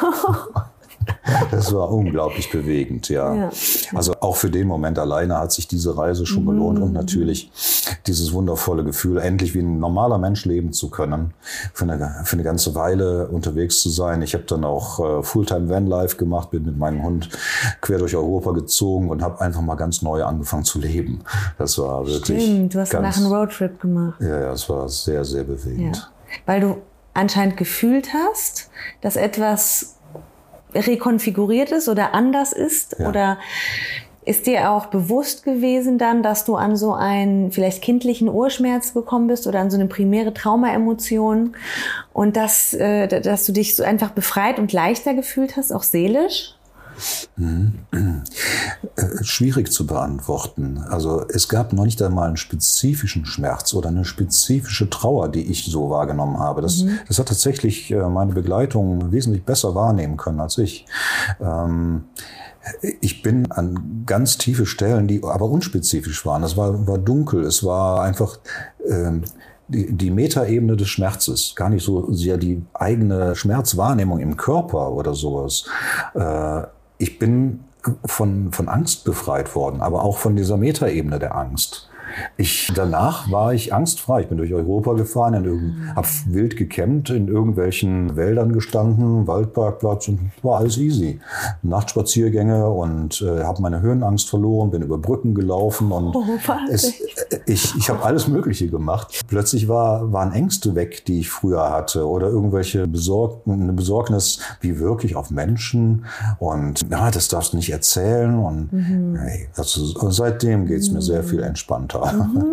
Das war unglaublich bewegend, ja. Ja. Also auch für den Moment alleine hat sich diese Reise schon gelohnt und natürlich dieses wundervolle Gefühl, endlich wie ein normaler Mensch leben zu können, für eine, für eine ganze Weile unterwegs zu sein. Ich habe dann auch äh, Fulltime Vanlife gemacht, bin mit meinem Hund quer durch Europa gezogen und habe einfach mal ganz neu angefangen zu leben. Das war wirklich Stimmt, du hast ganz, danach einen Roadtrip gemacht. Ja, ja, es war sehr, sehr bewegend. Ja. Weil du anscheinend gefühlt hast, dass etwas rekonfiguriert ist oder anders ist? Ja. Oder ist dir auch bewusst gewesen dann, dass du an so einen vielleicht kindlichen Urschmerz gekommen bist oder an so eine primäre Traumaemotion und dass, äh, dass du dich so einfach befreit und leichter gefühlt hast, auch seelisch? Mhm. Äh, schwierig zu beantworten. Also es gab noch nicht einmal einen spezifischen Schmerz oder eine spezifische Trauer, die ich so wahrgenommen habe. Das, mhm. das hat tatsächlich äh, meine Begleitung wesentlich besser wahrnehmen können als ich. Ähm, Ich bin an ganz tiefe Stellen, die aber unspezifisch waren. Es war, war dunkel, es war einfach ähm, die, die Metaebene des Schmerzes, gar nicht so sehr die eigene Schmerzwahrnehmung im Körper oder sowas. Äh, ich bin von, von Angst befreit worden, aber auch von dieser Metaebene der Angst. Ich, danach war ich angstfrei. Ich bin durch Europa gefahren, mhm. habe wild gecampt, in irgendwelchen Wäldern gestanden, Waldparkplatz und war alles easy. Nachtspaziergänge und äh, habe meine Höhenangst verloren, bin über Brücken gelaufen und oh, es, ich, ich habe alles Mögliche gemacht. Plötzlich war, waren Ängste weg, die ich früher hatte oder irgendwelche Besorg eine Besorgnis, wie wirklich auf Menschen und ja, das darfst du nicht erzählen und mhm. hey, also, seitdem geht es mir sehr viel entspannter. Mhm.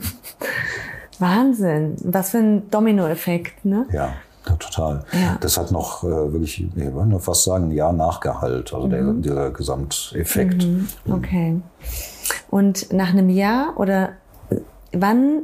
Wahnsinn, was für ein Dominoeffekt, ne? Ja. Ja, total. Ja. Das hat noch äh, wirklich, ich würde fast sagen, ein Jahr Nachgehalt, also mhm. der, der Gesamteffekt. Mhm. Okay. Und nach einem Jahr oder wann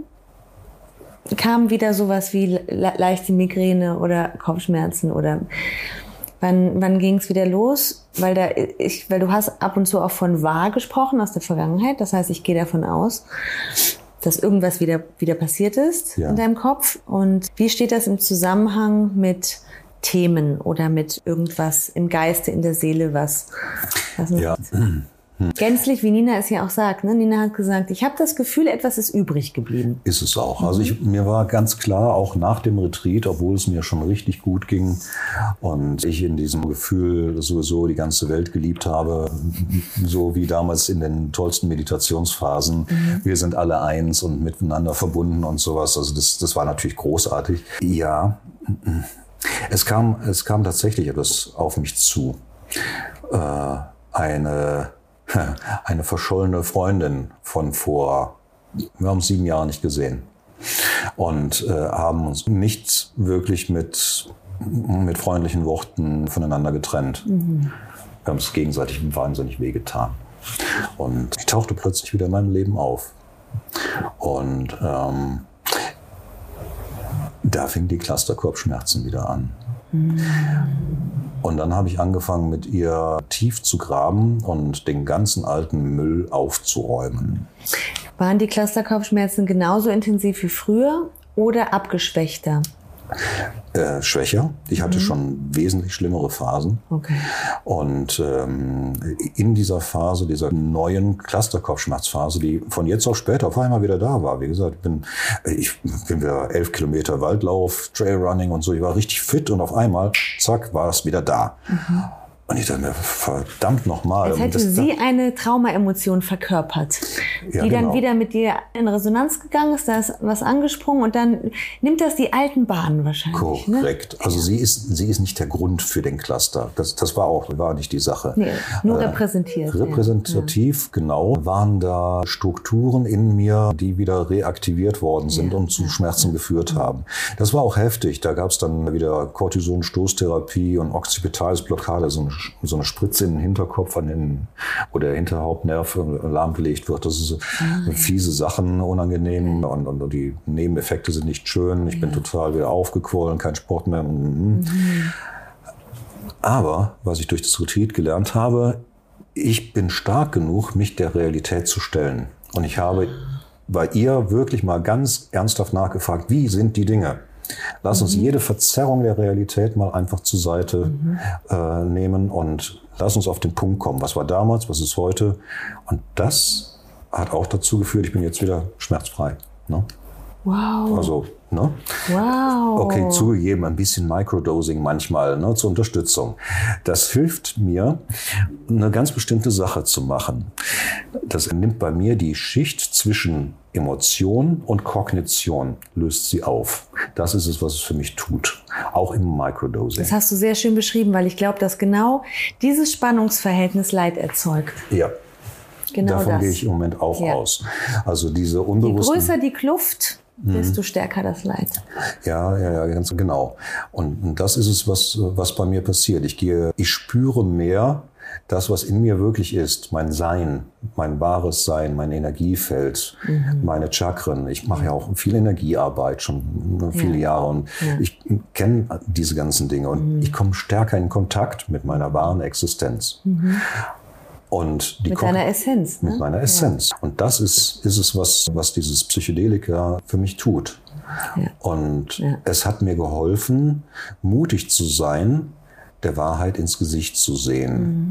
kam wieder sowas wie le- leichte Migräne oder Kopfschmerzen oder wann, wann ging es wieder los? Weil, da ich, weil du hast ab und zu auch von wahr gesprochen aus der Vergangenheit. Das heißt, ich gehe davon aus, dass irgendwas wieder, wieder passiert ist ja. in deinem Kopf. Und wie steht das im Zusammenhang mit Themen oder mit irgendwas im Geiste, in der Seele, was, was ja. Gänzlich, wie Nina es ja auch sagt. Ne? Nina hat gesagt, ich habe das Gefühl, etwas ist übrig geblieben. Ist es auch. Also ich, mir war ganz klar, auch nach dem Retreat, obwohl es mir schon richtig gut ging und ich in diesem Gefühl sowieso die ganze Welt geliebt habe, so wie damals in den tollsten Meditationsphasen. Mhm. Wir sind alle eins und miteinander verbunden und sowas. Also das, das war natürlich großartig. Ja, es kam, es kam tatsächlich etwas auf mich zu. Äh, eine... Eine verschollene Freundin von vor, wir haben sieben Jahren nicht gesehen und äh, haben uns nicht wirklich mit, mit freundlichen Worten voneinander getrennt. Mhm. Wir haben es gegenseitig wahnsinnig wehgetan. Und ich tauchte plötzlich wieder in meinem Leben auf. Und ähm, da fingen die Cluster-Kopfschmerzen wieder an. Und dann habe ich angefangen, mit ihr tief zu graben und den ganzen alten Müll aufzuräumen. Waren die Clusterkopfschmerzen genauso intensiv wie früher oder abgeschwächter? Äh, schwächer. Ich hatte mhm. schon wesentlich schlimmere Phasen. Okay. Und ähm, in dieser Phase, dieser neuen Clusterkopfschmerzphase, die von jetzt auf später auf einmal wieder da war. Wie gesagt, ich bin, ich bin wieder elf Kilometer Waldlauf, Trailrunning und so. Ich war richtig fit und auf einmal, zack, war es wieder da. Mhm. Und ich dachte mir, verdammt nochmal. Als hätte das, sie eine Traumaemotion verkörpert, ja, die genau. dann wieder mit dir in Resonanz gegangen ist, da ist was angesprungen und dann nimmt das die alten Bahnen wahrscheinlich. Korrekt. Ne? Also ja. sie ist, sie ist nicht der Grund für den Cluster. Das, das war auch, war nicht die Sache. Nee, nur äh, repräsentiert. Repräsentativ, ja. genau, waren da Strukturen in mir, die wieder reaktiviert worden sind ja. und zu ja. Schmerzen ja. geführt haben. Das war auch heftig. Da gab es dann wieder Cortison-Stoßtherapie und Occipitalis-Blockade, so eine so eine Spritze in den Hinterkopf an den, wo der Hinterhauptnerv lahmgelegt wird. Das ist ah, fiese Sachen, unangenehm und, und, und die Nebeneffekte sind nicht schön. Ich ja. bin total wieder aufgequollen, kein Sport mehr. Mhm. Aber was ich durch das Retreat gelernt habe, ich bin stark genug, mich der Realität zu stellen. Und ich habe bei ihr wirklich mal ganz ernsthaft nachgefragt, wie sind die Dinge? Lass uns mhm. jede Verzerrung der Realität mal einfach zur Seite mhm. äh, nehmen und lass uns auf den Punkt kommen. Was war damals, was ist heute? Und das hat auch dazu geführt, ich bin jetzt wieder schmerzfrei. Ne? Wow. Also, ne? Wow. Okay, zugegeben, ein bisschen Microdosing manchmal, ne, zur Unterstützung. Das hilft mir, eine ganz bestimmte Sache zu machen. Das nimmt bei mir die Schicht zwischen Emotion und Kognition, löst sie auf. Das ist es, was es für mich tut. Auch im Microdosing. Das hast du sehr schön beschrieben, weil ich glaube, dass genau dieses Spannungsverhältnis Leid erzeugt. Ja. Genau Davon das. gehe ich im Moment auch ja. aus. Also diese unbewussten... Je größer die Kluft, desto mhm. stärker das Leid. Ja, ja, ja, ganz genau. Und das ist es, was, was bei mir passiert. Ich gehe, ich spüre mehr das, was in mir wirklich ist, mein Sein, mein wahres Sein, mein Energiefeld, mhm. meine Chakren. Ich mache ja auch viel Energiearbeit, schon viele ja. Jahre. Und ja. ich kenne diese ganzen Dinge. Und mhm. ich komme stärker in Kontakt mit meiner wahren Existenz. Mhm. Und die mit deiner Essenz. Ne? Mit meiner Essenz. Ja. Und das ist, ist es, was, was dieses Psychedelika für mich tut. Ja. Und ja. es hat mir geholfen, mutig zu sein, der Wahrheit ins Gesicht zu sehen. Mhm.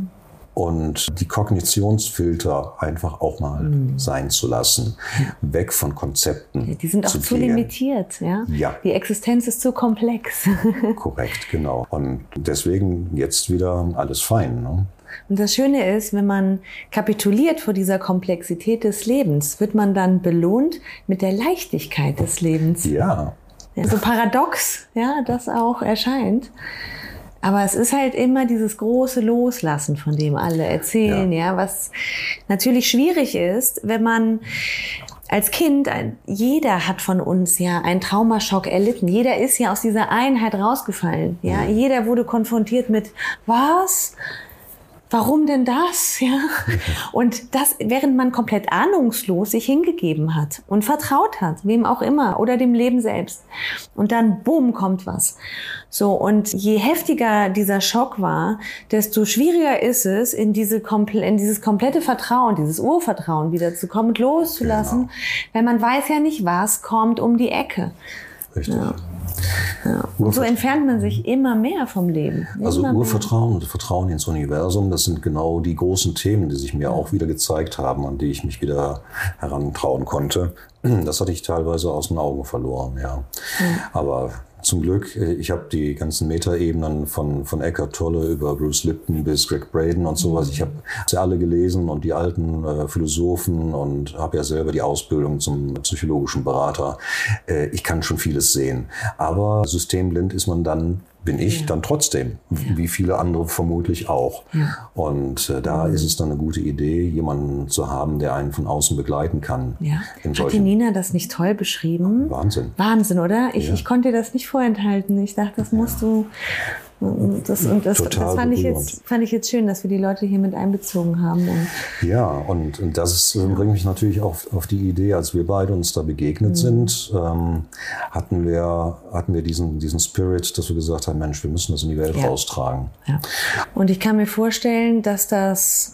und die Kognitionsfilter einfach auch mal mhm. sein zu lassen. Weg von Konzepten. Die sind auch zu, zu limitiert. Ja? Ja. Die Existenz ist zu komplex. Korrekt, genau. Und deswegen jetzt wieder alles fein. Ne? Und das Schöne ist, wenn man kapituliert vor dieser Komplexität des Lebens, wird man dann belohnt mit der Leichtigkeit des Lebens. Ja. Ja, so paradox, ja, das auch erscheint. Aber es ist halt immer dieses große Loslassen, von dem alle erzählen, ja, ja was natürlich schwierig ist, wenn man als Kind, jeder hat von uns ja einen Traumaschock erlitten. Jeder ist ja aus dieser Einheit rausgefallen, ja. Mhm. Jeder wurde konfrontiert mit, was? Warum denn das? Ja. Und das, während man komplett ahnungslos sich hingegeben hat und vertraut hat, wem auch immer, oder dem Leben selbst. Und dann, boom, kommt was. So, und je heftiger dieser Schock war, desto schwieriger ist es, in diese komple- in dieses komplette Vertrauen, dieses Urvertrauen wieder zu kommen und loszulassen, genau. Weil man weiß ja nicht, was kommt um die Ecke. Richtig. Ja. Ja. Und so entfernt man sich immer mehr vom Leben. Immer also mehr. Urvertrauen und Vertrauen ins Universum, das sind genau die großen Themen, die sich mir ja. auch wieder gezeigt haben, an die ich mich wieder herantrauen konnte. Das hatte ich teilweise aus den Augen verloren, ja. ja. Aber zum Glück, ich habe die ganzen Metaebenen von, von Eckhart Tolle über Bruce Lipton bis Greg Braden und sowas. Ich habe sie alle gelesen und die alten äh, Philosophen und habe ja selber die Ausbildung zum psychologischen Berater. Äh, ich kann schon vieles sehen. Aber systemblind ist man dann, bin ich ja. dann trotzdem, ja. wie viele andere vermutlich auch. Ja. Und äh, da mhm. ist es dann eine gute Idee, jemanden zu haben, der einen von außen begleiten kann. Ja. Hat die Nina das nicht toll beschrieben? Wahnsinn. Wahnsinn, oder? Ich, ja. ich konnte dir das nicht vorenthalten. Ich dachte, das musst ja. du... Das, und das, das fand, ich jetzt, fand ich jetzt schön, dass wir die Leute hier mit einbezogen haben. Und ja, und, und das ja. bringt mich natürlich auch auf die Idee, als wir beide uns da begegnet mhm. sind, ähm, hatten wir, hatten wir diesen, diesen Spirit, dass wir gesagt haben, Mensch, wir müssen das in die Welt ja. raustragen. Ja. Und ich kann mir vorstellen, dass das...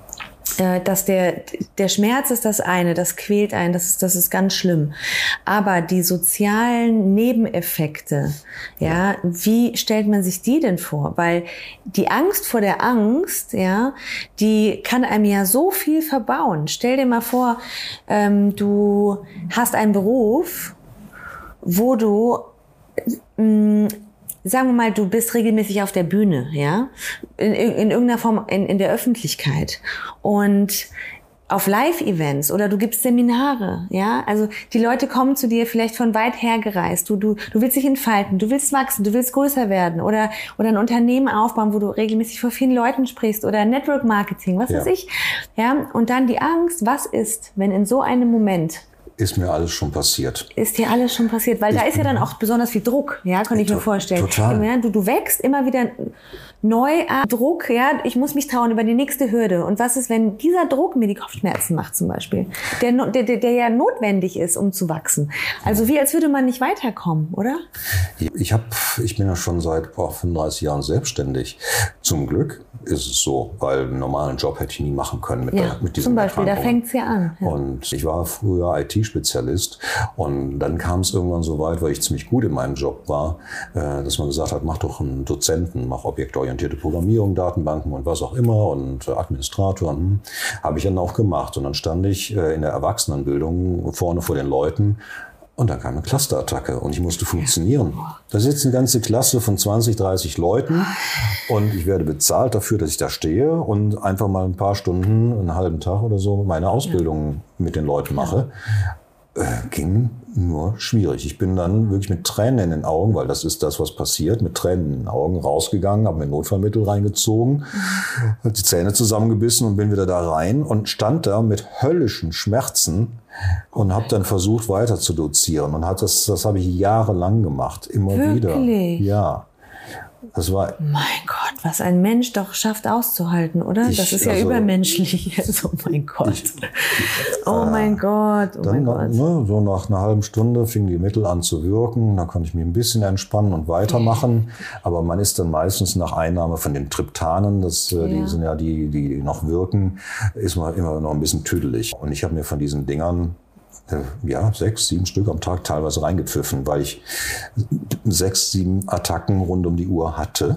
dass der, der Schmerz ist das eine, das quält einen, das ist, das ist ganz schlimm. Aber die sozialen Nebeneffekte, ja, wie stellt man sich die denn vor? Weil die Angst vor der Angst, ja, die kann einem ja so viel verbauen. Stell dir mal vor, ähm, du hast einen Beruf, wo du, mh, sagen wir mal, du bist regelmäßig auf der Bühne, ja, in, in irgendeiner Form in, in der Öffentlichkeit und auf Live-Events oder du gibst Seminare, ja, also die Leute kommen zu dir vielleicht von weit her gereist, du, du, du willst dich entfalten, du willst wachsen, du willst größer werden oder, oder ein Unternehmen aufbauen, wo du regelmäßig vor vielen Leuten sprichst oder Network-Marketing, was ja. weiß ich, ja, und dann die Angst, was ist, wenn in so einem Moment ist mir alles schon passiert. Ist dir alles schon passiert, weil ich da ist ja dann auch besonders viel Druck, ja, kann ich mir vorstellen. Total. Du, du wächst immer wieder neu an Druck, ja, ich muss mich trauen über die nächste Hürde. Und was ist, wenn dieser Druck mir die Kopfschmerzen macht zum Beispiel, der, der, der ja notwendig ist, um zu wachsen. Also wie, als würde man nicht weiterkommen, oder? Ich, hab, ich bin ja schon seit boah, fünfunddreißig Jahren selbstständig. Zum Glück ist es so, weil einen normalen Job hätte ich nie machen können mit, ja, der, mit diesem zum Beispiel, da fängt es ja an. Ja. Und ich war früher I T-Spezialist und dann kam es irgendwann so weit, weil ich ziemlich gut in meinem Job war, dass man gesagt hat, mach doch einen Dozenten, mach objektorientierte Programmierung, Datenbanken und was auch immer und Administrator. Hm, habe ich dann auch gemacht. Und dann stand ich in der Erwachsenenbildung vorne vor den Leuten. Und dann kam eine Clusterattacke und ich musste funktionieren. Da sitzt eine ganze Klasse von zwanzig, dreißig Leuten und ich werde bezahlt dafür, dass ich da stehe und einfach mal ein paar Stunden, einen halben Tag oder so meine Ausbildung ja. mit den Leuten mache. Äh, ging nur schwierig. Ich bin dann wirklich mit Tränen in den Augen, weil das ist das, was passiert, mit Tränen in den Augen rausgegangen, habe mir Notfallmittel reingezogen, mhm. die Zähne zusammengebissen und bin wieder da rein und stand da mit höllischen Schmerzen und habe dann versucht weiter zu dozieren und hat das, das habe ich jahrelang gemacht, immer Wirklich? wieder. Ja. Das war, mein Gott, was ein Mensch doch schafft auszuhalten, oder? Ich, das ist ja also, übermenschlich. Also, oh mein Gott. Ich, oh mein äh, Gott. Oh dann, mein Gott. Ne, so nach einer halben Stunde fingen die Mittel an zu wirken. Da konnte ich mich ein bisschen entspannen und weitermachen. Aber man ist dann meistens nach Einnahme von den Triptanen, das, ja. die sind ja die, die noch wirken, ist man immer noch ein bisschen tüdelig. Und ich habe mir von diesen Dingern ja, sechs, sieben Stück am Tag teilweise reingepfiffen, weil ich sechs, sieben Attacken rund um die Uhr hatte,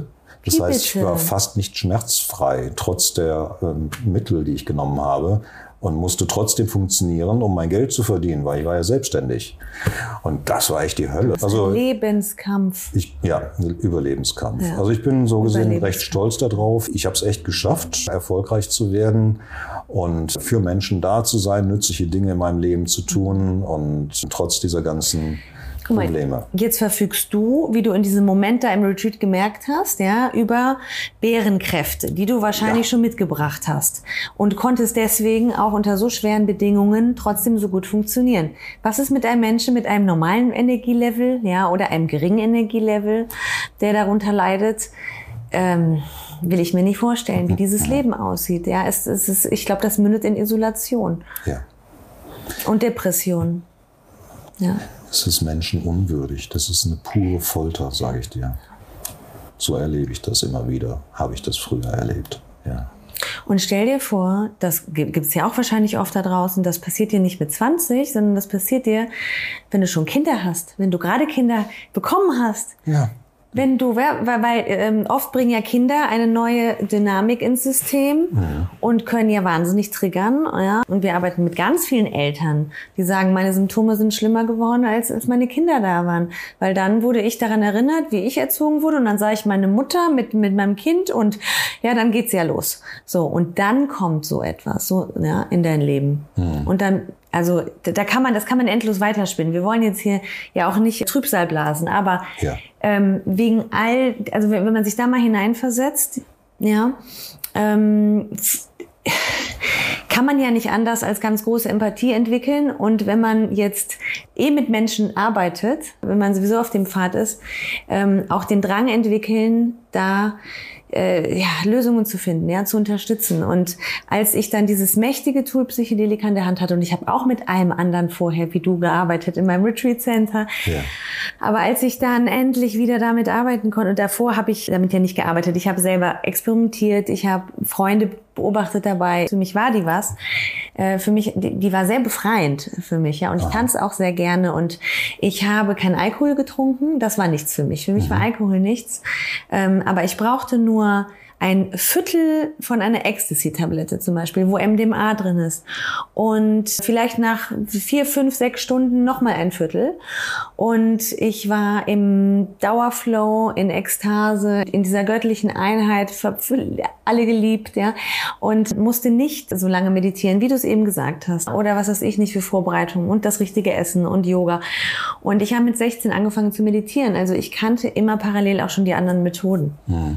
Das heißt, ich war fast nicht schmerzfrei, trotz der äh, Mittel, die ich genommen habe. Und musste trotzdem funktionieren, um mein Geld zu verdienen, weil ich war ja selbstständig. Und das war echt die Hölle. Also Lebenskampf. Ich, ja, Überlebenskampf. Ja. Also ich bin so gesehen recht stolz darauf. Ich habe es echt geschafft, erfolgreich zu werden und für Menschen da zu sein, nützliche Dinge in meinem Leben zu tun und trotz dieser ganzen Guck mal, Probleme. Jetzt verfügst du, wie du in diesem Moment da im Retreat gemerkt hast, ja, über Bärenkräfte, die du wahrscheinlich ja. schon mitgebracht hast und konntest deswegen auch unter so schweren Bedingungen trotzdem so gut funktionieren. Was ist mit einem Menschen mit einem normalen Energielevel, ja, oder einem geringen Energielevel, der darunter leidet? Ähm, will ich mir nicht vorstellen, wie dieses Leben aussieht. Ja, es, es ist, ich glaube, das mündet in Isolation ja. und Depression. Ja. Das ist menschenunwürdig. Das ist eine pure Folter, sage ich dir. So erlebe ich das immer wieder. Habe ich das früher erlebt. Ja. Und stell dir vor, das gibt es ja auch wahrscheinlich oft da draußen, das passiert dir nicht mit zwanzig, sondern das passiert dir, wenn du schon Kinder hast, wenn du gerade Kinder bekommen hast. Ja. Wenn du, weil, weil ähm, oft bringen ja Kinder eine neue Dynamik ins System ja. und können ja wahnsinnig triggern. Ja? Und wir arbeiten mit ganz vielen Eltern, die sagen, meine Symptome sind schlimmer geworden, als, als meine Kinder da waren. Weil dann wurde ich daran erinnert, wie ich erzogen wurde. Und dann sah ich meine Mutter mit, mit meinem Kind und ja, dann geht's ja los. So, und dann kommt so etwas so ja, in dein Leben. Ja. Und dann Also da kann man, das kann man endlos weiterspinnen. Wir wollen jetzt hier ja auch nicht Trübsal blasen, aber ja. ähm, wegen all, also wenn, wenn man sich da mal hineinversetzt, ja, ähm, kann man ja nicht anders als ganz große Empathie entwickeln. Und wenn man jetzt eh mit Menschen arbeitet, wenn man sowieso auf dem Pfad ist, ähm, auch den Drang entwickeln, da Äh, ja, Lösungen zu finden, ja, zu unterstützen. Und als ich dann dieses mächtige Tool Psychedelika in der Hand hatte, und ich habe auch mit einem anderen vorher wie du gearbeitet in meinem Retreat Center, ja. aber als ich dann endlich wieder damit arbeiten konnte, und davor habe ich damit ja nicht gearbeitet, ich habe selber experimentiert, ich habe Freunde beobachtet dabei, für mich war die was, äh, für mich, die, die war sehr befreiend für mich, ja, und ich tanze auch sehr gerne und ich habe keinen Alkohol getrunken, das war nichts für mich, für mich mhm. war Alkohol nichts, ähm, aber ich brauchte nur ein Viertel von einer Ecstasy-Tablette zum Beispiel, wo M D M A drin ist. Und vielleicht nach vier, fünf, sechs Stunden nochmal ein Viertel. Und ich war im Dauerflow, in Ekstase, in dieser göttlichen Einheit, alle geliebt, ja. Und musste nicht so lange meditieren, wie du es eben gesagt hast. Oder was weiß ich nicht für Vorbereitungen und das richtige Essen und Yoga. Und ich habe mit sechzehn angefangen zu meditieren. Also ich kannte immer parallel auch schon die anderen Methoden. Mhm.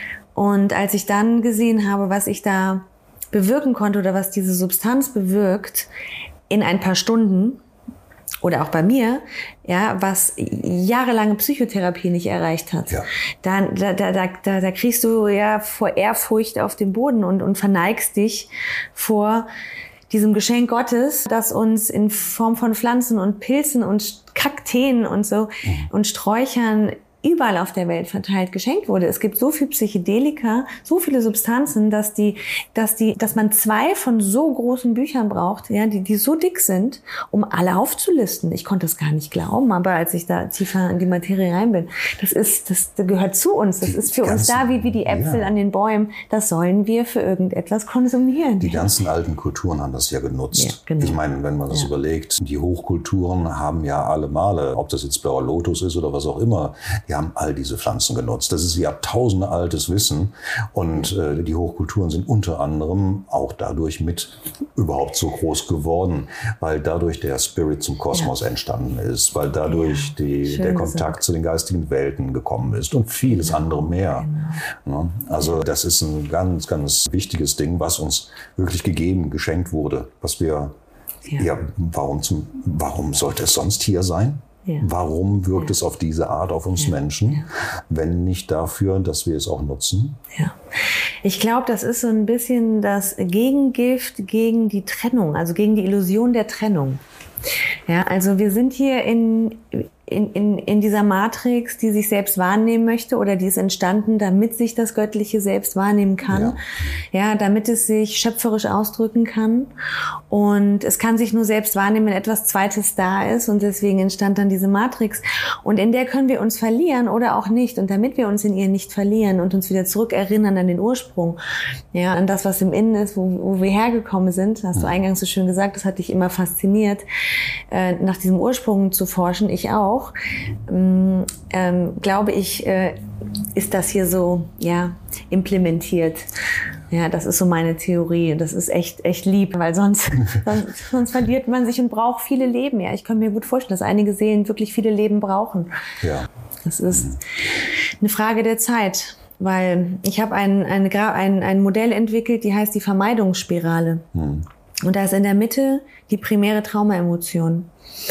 Und als ich dann gesehen habe, was ich da bewirken konnte oder was diese Substanz bewirkt in ein paar Stunden oder auch bei mir, ja, was jahrelange Psychotherapie nicht erreicht hat, ja. dann da, da, da, da kriegst du ja vor Ehrfurcht auf den Boden und, und verneigst dich vor diesem Geschenk Gottes, das uns in Form von Pflanzen und Pilzen und Kakteen und so mhm. und Sträuchern überall auf der Welt verteilt geschenkt wurde. Es gibt so viel Psychedelika, so viele Substanzen, dass die, dass die, dass man zwei von so großen Büchern braucht, ja, die, die so dick sind, um alle aufzulisten. Ich konnte das gar nicht glauben, aber als ich da tiefer in die Materie rein bin, das ist, das, das gehört zu uns. Das die ist für ganzen, uns da wie, wie die Äpfel ja. an den Bäumen. Das sollen wir für irgendetwas konsumieren. Die ganzen alten Kulturen haben das ja genutzt. Ja, genau. Ich meine, wenn man das ja. überlegt, die Hochkulturen haben ja alle Male, ob das jetzt blauer Lotus ist oder was auch immer, die haben all diese Pflanzen genutzt. Das ist Jahrtausende altes Wissen und äh, die Hochkulturen sind unter anderem auch dadurch mit überhaupt so groß geworden, weil dadurch der Spirit zum Kosmos ja. entstanden ist, weil dadurch ja, die, der Kontakt gesagt. zu den geistigen Welten gekommen ist und vieles genau, andere mehr. Genau. Also das ist ein ganz, ganz wichtiges Ding, was uns wirklich gegeben, geschenkt wurde, was wir, ja, ja warum, zum, warum sollte es sonst hier sein? Ja. Warum wirkt ja. es auf diese Art auf uns ja. Menschen, ja. wenn nicht dafür, dass wir es auch nutzen? Ja, ich glaube, das ist so ein bisschen das Gegengift gegen die Trennung, also gegen die Illusion der Trennung. Ja, also wir sind hier in in, in, in dieser Matrix, die sich selbst wahrnehmen möchte oder die ist entstanden, damit sich das Göttliche selbst wahrnehmen kann. Ja, ja, damit es sich schöpferisch ausdrücken kann. Und es kann sich nur selbst wahrnehmen, wenn etwas Zweites da ist. Und deswegen entstand dann diese Matrix. Und in der können wir uns verlieren oder auch nicht. Und damit wir uns in ihr nicht verlieren und uns wieder zurückerinnern an den Ursprung, ja, an das, was im Innen ist, wo, wo wir hergekommen sind, hast du eingangs so schön gesagt, das hat dich immer fasziniert, äh, nach diesem Ursprung zu forschen, ich auch, ähm, ähm, glaube ich, äh, ist das hier so, ja, implementiert. Ja, das ist so meine Theorie. Das ist echt, echt lieb, weil sonst, sonst, sonst verliert man sich und braucht viele Leben. Ja, ich kann mir gut vorstellen, dass einige Seelen wirklich viele Leben brauchen. Ja. Das ist eine Frage der Zeit, weil ich habe ein, ein, ein, ein Modell entwickelt, die heißt die Vermeidungsspirale. Hm. Und da ist in der Mitte die primäre Traumaemotion.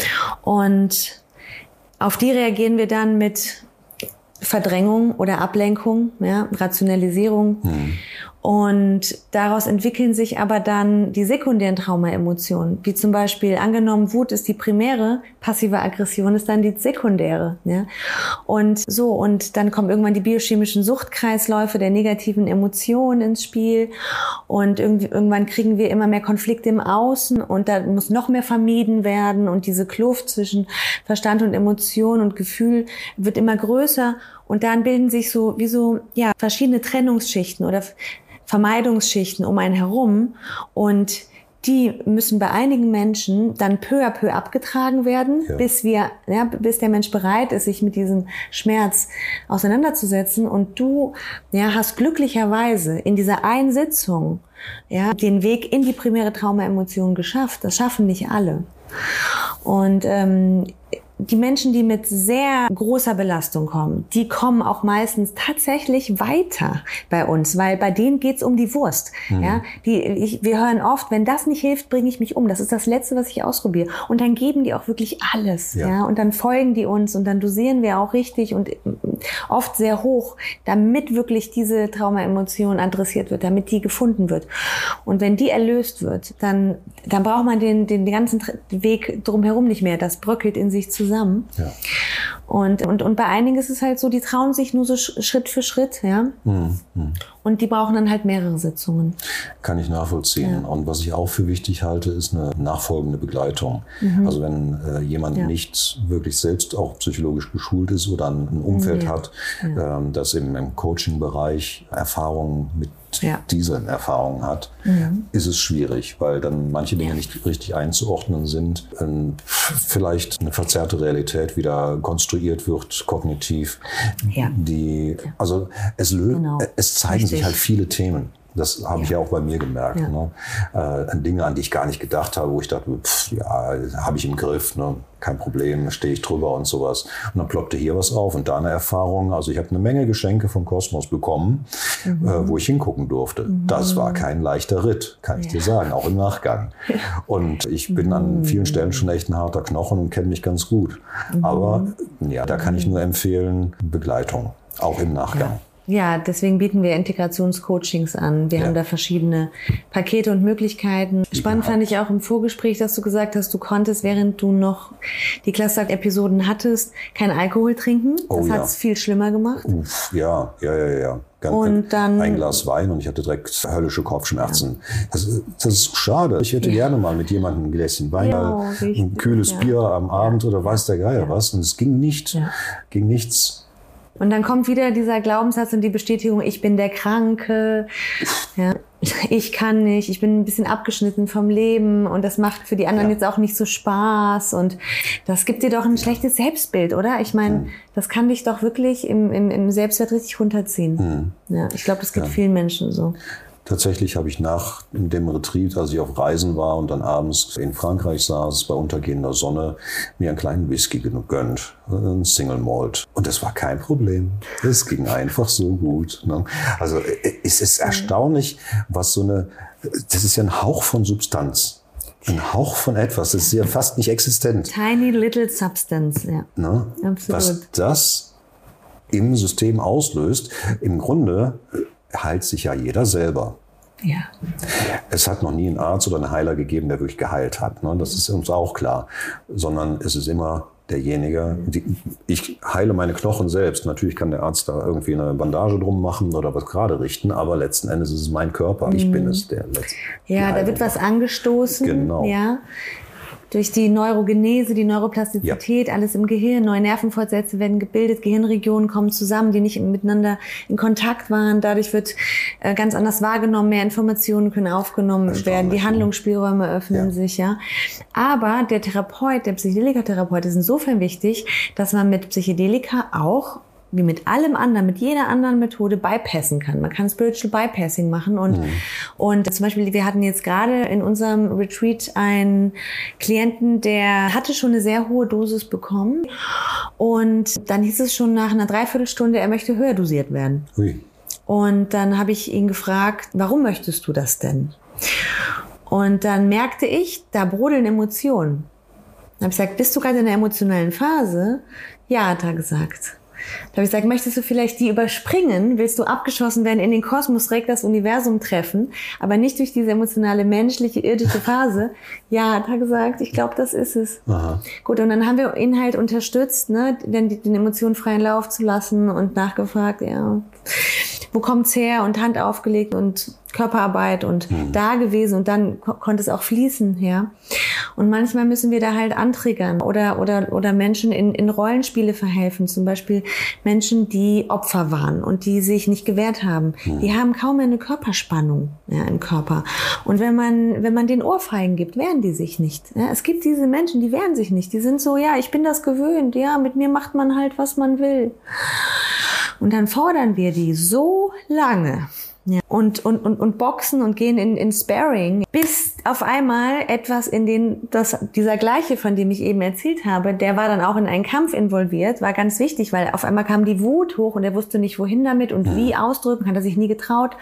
Und auf die reagieren wir dann mit Verdrängung oder Ablenkung, ja, Rationalisierung. Hm. Und daraus entwickeln sich aber dann die sekundären Traumaemotionen, wie zum Beispiel angenommen, Wut ist die primäre, passive Aggression ist dann die sekundäre. Ja? Und so, und dann kommen irgendwann die biochemischen Suchtkreisläufe der negativen Emotionen ins Spiel und irgendwie, irgendwann kriegen wir immer mehr Konflikte im Außen und da muss noch mehr vermieden werden und diese Kluft zwischen Verstand und Emotion und Gefühl wird immer größer und dann bilden sich so wie so ja verschiedene Trennungsschichten oder Vermeidungsschichten um einen herum und die müssen bei einigen Menschen dann peu à peu abgetragen werden, ja. bis wir, ja, bis der Mensch bereit ist, sich mit diesem Schmerz auseinanderzusetzen und du, ja, hast glücklicherweise in dieser einen Sitzung, ja, den Weg in die primäre Traumaemotion geschafft. Das schaffen nicht alle. Und ähm, die Menschen, die mit sehr großer Belastung kommen, die kommen auch meistens tatsächlich weiter bei uns, weil bei denen geht's um die Wurst. Mhm. Ja, die, ich, wir hören oft, wenn das nicht hilft, bringe ich mich um. Das ist das Letzte, was ich ausprobiere. Und dann geben die auch wirklich alles. Ja. Ja, und dann folgen die uns und dann dosieren wir auch richtig und oft sehr hoch, damit wirklich diese Traumaemotion adressiert wird, damit die gefunden wird. Und wenn die erlöst wird, dann, dann braucht man den, den ganzen Weg drumherum nicht mehr. Das bröckelt in sich zusammen. Ja. Und, und, und bei einigen ist es halt so, die trauen sich nur so Schritt für Schritt, ja. Mhm. Und die brauchen dann halt mehrere Sitzungen. Kann ich nachvollziehen. Ja. Und was ich auch für wichtig halte, ist eine nachfolgende Begleitung. Mhm. Also wenn äh, jemand ja. nicht wirklich selbst auch psychologisch geschult ist oder ein, ein Umfeld ja. hat, ja. Ähm, das im, im Coaching-Bereich Erfahrungen mit ja. diesen Erfahrungen hat, mhm. ist es schwierig, weil dann manche Dinge ja. nicht richtig einzuordnen sind. Ähm, vielleicht eine verzerrte Realität wieder konstruiert wird, kognitiv. Ja. Die, also es, lö- genau. es zeigen richtig. sich halt viele Themen. Das habe ja. ich ja auch bei mir gemerkt. Ja. Ne? Äh, Dinge, an die ich gar nicht gedacht habe, wo ich dachte, pff, ja, habe ich im Griff, ne? Kein Problem, stehe ich drüber und sowas. Und dann ploppte hier was auf und da eine Erfahrung. Also ich habe eine Menge Geschenke vom Kosmos bekommen, mhm. äh, wo ich hingucken durfte. Mhm. Das war kein leichter Ritt, kann ich ja. dir sagen, auch im Nachgang. Und ich bin an vielen Stellen schon echt ein harter Knochen und kenne mich ganz gut. Mhm. Aber ja, da kann ich nur empfehlen, Begleitung, auch im Nachgang. Ja. Ja, deswegen bieten wir Integrationscoachings an. Wir ja. haben da verschiedene Pakete und Möglichkeiten. Spannend ja. fand ich auch im Vorgespräch, dass du gesagt hast, du konntest, während du noch die Cluster-Episoden hattest, kein Alkohol trinken. Das oh, ja. hat es viel schlimmer gemacht. Uff, ja, ja, ja, ja. Ganz und dann ein Glas Wein und ich hatte direkt höllische Kopfschmerzen. Ja. Das, das ist so schade. Ich hätte ja. gerne mal mit jemandem ein Gläschen Wein, ja, ein kühles ja. Bier am Abend ja. oder weiß der Geier ja. was. Und es ging nicht, ja. ging nichts. Und dann kommt wieder dieser Glaubenssatz und die Bestätigung, ich bin der Kranke, ja, ich kann nicht, ich bin ein bisschen abgeschnitten vom Leben und das macht für die anderen ja. jetzt auch nicht so Spaß und das gibt dir doch ein schlechtes Selbstbild, oder? Ich meine, mhm. das kann dich doch wirklich im, im, im Selbstwert richtig runterziehen. Mhm. Ja, ich glaube, das geht ja. vielen Menschen so. Tatsächlich habe ich nach dem Retreat, als ich auf Reisen war und dann abends in Frankreich saß, bei untergehender Sonne, mir einen kleinen Whisky gegönnt, einen Single Malt. Und das war kein Problem. Es ging einfach so gut. Ne? Also es ist erstaunlich, was so eine, das ist ja ein Hauch von Substanz. Ein Hauch von etwas, das ist ja fast nicht existent. Tiny little substance, ja. Ne? Absolut. Was das im System auslöst, im Grunde heilt sich ja jeder selber. Ja. Es hat noch nie einen Arzt oder einen Heiler gegeben, der wirklich geheilt hat. Ne? Das ist uns auch klar. Sondern es ist immer derjenige, die, ich heile meine Knochen selbst. Natürlich kann der Arzt da irgendwie eine Bandage drum machen oder was gerade richten, aber letzten Endes ist es mein Körper. Ich bin es, der letzte. Ja, da wird was angestoßen. Genau. Ja. Durch die Neurogenese, die Neuroplastizität, ja. alles im Gehirn, neue Nervenfortsätze werden gebildet, Gehirnregionen kommen zusammen, die nicht miteinander in Kontakt waren. Dadurch wird äh, ganz anders wahrgenommen, mehr Informationen können aufgenommen werden, die Handlungsspielräume öffnen ja. sich. Ja. Aber der Therapeut, der Psychedelika-Therapeut ist insofern wichtig, dass man mit Psychedelika auch wie mit allem anderen, mit jeder anderen Methode bypassen kann. Man kann Spiritual Bypassing machen und, mhm. und zum Beispiel, wir hatten jetzt gerade in unserem Retreat einen Klienten, der hatte schon eine sehr hohe Dosis bekommen und dann hieß es schon nach einer Dreiviertelstunde, er möchte höher dosiert werden. Ui. Und dann habe ich ihn gefragt, warum möchtest du das denn? Und dann merkte ich, da brodeln Emotionen. Dann habe ich gesagt, bist du gerade in einer emotionalen Phase? Ja, hat er gesagt. Da habe ich gesagt, möchtest du vielleicht die überspringen? Willst du abgeschossen werden in den Kosmos, direkt das Universum treffen, aber nicht durch diese emotionale, menschliche, irdische Phase? Ja, hat er gesagt, ich glaube, das ist es. Aha. Gut, und dann haben wir ihn halt unterstützt, ne, den, den Emotionen freien Lauf zu lassen und nachgefragt, ja, wo kommt's her? Und Hand aufgelegt und Körperarbeit und mhm. da gewesen und dann ko- konnte es auch fließen, ja. Und manchmal müssen wir da halt antriggern oder, oder, oder Menschen in, in Rollenspiele verhelfen. Zum Beispiel Menschen, die Opfer waren und die sich nicht gewehrt haben. Mhm. Die haben kaum mehr eine Körperspannung, ja, im Körper. Und wenn man, wenn man den Ohrfeigen gibt, wehren die sich nicht. Ja. Es gibt diese Menschen, die wehren sich nicht. Die sind so, ja, ich bin das gewöhnt. Ja, mit mir macht man halt, was man will. Und dann fordern wir die so lange, ja, und, und, und, und boxen und gehen in, in Sparring, bis auf einmal etwas in den, das, dieser Gleiche, von dem ich eben erzählt habe, der war dann auch in einen Kampf involviert, war ganz wichtig, weil auf einmal kam die Wut hoch und er wusste nicht, wohin damit und wie ausdrücken, hat er sich nie getraut.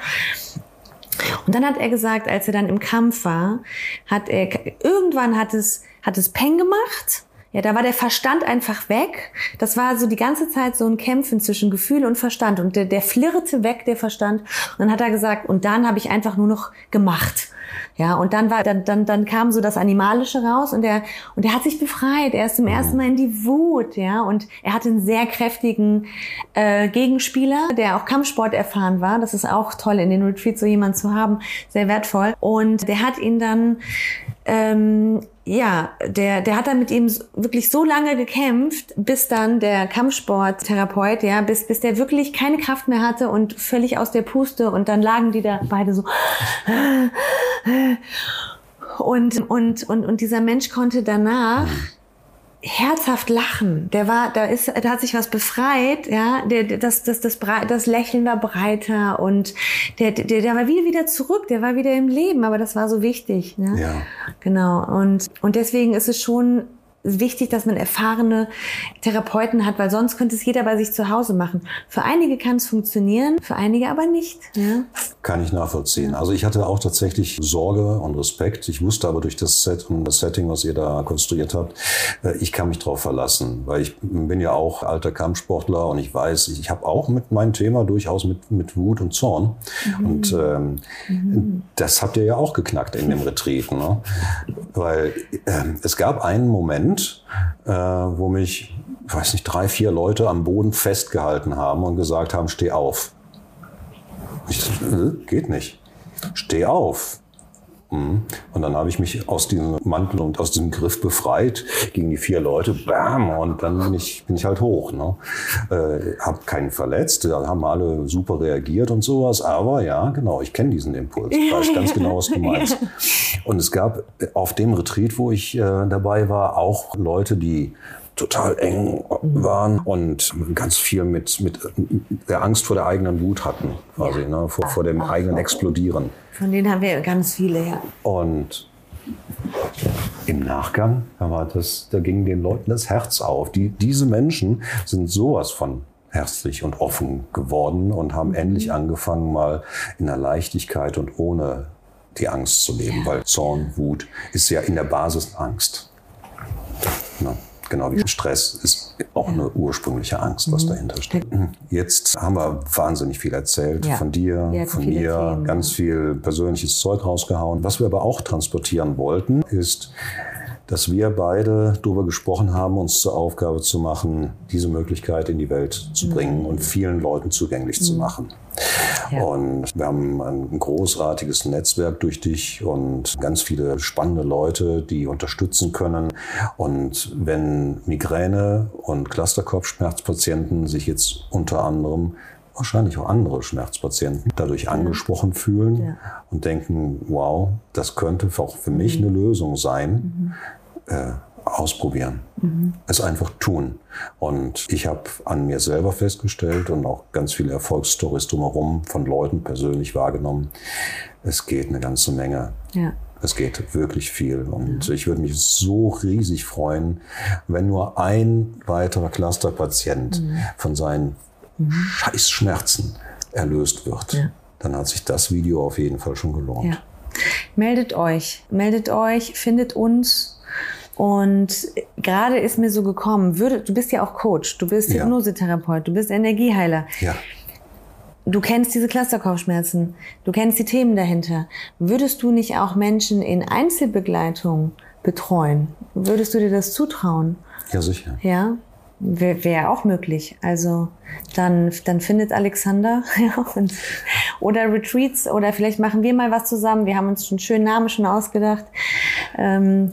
Und dann hat er gesagt, als er dann im Kampf war, hat er, irgendwann hat es, hat es Peng gemacht. Ja, da war der Verstand einfach weg. Das war so die ganze Zeit so ein Kämpfen zwischen Gefühl und Verstand. Und der, der flirrte weg, der Verstand. Und dann hat er gesagt, und dann habe ich einfach nur noch gemacht. Ja, und dann war, dann, dann, dann kam so das Animalische raus und er, und er hat sich befreit. Er ist zum ersten Mal in die Wut, ja. Und er hatte einen sehr kräftigen, äh, Gegenspieler, der auch Kampfsport erfahren war. Das ist auch toll, in den Retreats so jemanden zu haben. Sehr wertvoll. Und der hat ihn dann, ähm, ja, der, der hat dann mit ihm wirklich so lange gekämpft, bis dann der Kampfsporttherapeut, ja, bis, bis der wirklich keine Kraft mehr hatte und völlig aus der Puste und dann lagen die da beide so. Und, und, und, und dieser Mensch konnte danach herzhaft lachen. Der war, da ist, da hat sich was befreit, ja. Der, das, das, das, das Lächeln war breiter und der, der, der war wieder, wieder zurück. Der war wieder im Leben, aber das war so wichtig, ne? Ja. Genau. Und, und deswegen ist es schon wichtig, dass man erfahrene Therapeuten hat, weil sonst könnte es jeder bei sich zu Hause machen. Für einige kann es funktionieren, für einige aber nicht. Ja? Kann ich nachvollziehen. Also ich hatte auch tatsächlich Sorge und Respekt. Ich wusste aber durch das Set und das Setting, was ihr da konstruiert habt, ich kann mich drauf verlassen, weil ich bin ja auch alter Kampfsportler und ich weiß, ich habe auch mit meinem Thema durchaus mit, mit Wut und Zorn. Mhm. Und ähm, mhm. das habt ihr ja auch geknackt in dem Retreat, ne? Weil äh, es gab einen Moment, Äh, wo mich, ich weiß nicht, drei, vier Leute am Boden festgehalten haben und gesagt haben, steh auf. Ich dachte, äh, geht nicht. Steh auf. Mhm. Und dann habe ich mich aus diesem Mantel und aus diesem Griff befreit gegen die vier Leute, bam, und dann bin ich, bin ich halt hoch. Ne? Äh, habe keinen verletzt, da haben alle super reagiert und sowas, aber ja, genau, ich kenne diesen Impuls, ich weiß ganz genau, was du meinst. Und es gab auf dem Retreat, wo ich äh, dabei war, auch Leute, die total eng waren und ganz viel mit, mit der Angst vor der eigenen Wut hatten, quasi, ja. ne? vor, vor dem Ach, eigenen Explodieren. Von denen haben wir ganz viele, ja. Und im Nachgang, war das, da ging den Leuten das Herz auf. Die, diese Menschen sind sowas von herzlich und offen geworden und haben mhm. endlich angefangen, mal in der Leichtigkeit und ohne die Angst zu leben, ja. weil Zorn, Wut ist ja in der Basis Angst. Ne? Genau wie Stress ist auch eine ursprüngliche Angst, was dahinter steckt. Jetzt haben wir wahnsinnig viel erzählt ja. von dir, von mir, Themen, ganz ja. viel persönliches Zeug rausgehauen. Was wir aber auch transportieren wollten, ist, dass wir beide darüber gesprochen haben, uns zur Aufgabe zu machen, diese Möglichkeit in die Welt zu bringen und vielen Leuten zugänglich zu machen. Ja. Und wir haben ein großartiges Netzwerk durch dich und ganz viele spannende Leute, die unterstützen können. Und wenn Migräne und Cluster-Kopfschmerzpatienten sich jetzt unter anderem, wahrscheinlich auch andere Schmerzpatienten, dadurch ja. angesprochen fühlen ja. und denken, wow, das könnte auch für mich mhm. eine Lösung sein, mhm. äh, ausprobieren. Mhm. Es einfach tun. Und ich habe an mir selber festgestellt und auch ganz viele Erfolgsstories drumherum von Leuten persönlich wahrgenommen, es geht eine ganze Menge. Ja. Es geht wirklich viel. Und ja. ich würde mich so riesig freuen, wenn nur ein weiterer Clusterpatient mhm. von seinen mhm. Scheißschmerzen erlöst wird. Ja. Dann hat sich das Video auf jeden Fall schon gelohnt. Ja. Meldet euch, meldet euch, findet uns. Und gerade ist mir so gekommen, würde, du bist ja auch Coach, du bist ja. Hypnosetherapeut, du bist Energieheiler. Ja. Du kennst diese Clusterkopfschmerzen, du kennst die Themen dahinter. Würdest du nicht auch Menschen in Einzelbegleitung betreuen? Würdest du dir das zutrauen? Ja, sicher. Ja, wäre wär auch möglich. Also dann, dann findet Alexander ja, und, oder Retreats oder vielleicht machen wir mal was zusammen. Wir haben uns schon einen schönen Namen schon ausgedacht. Ähm,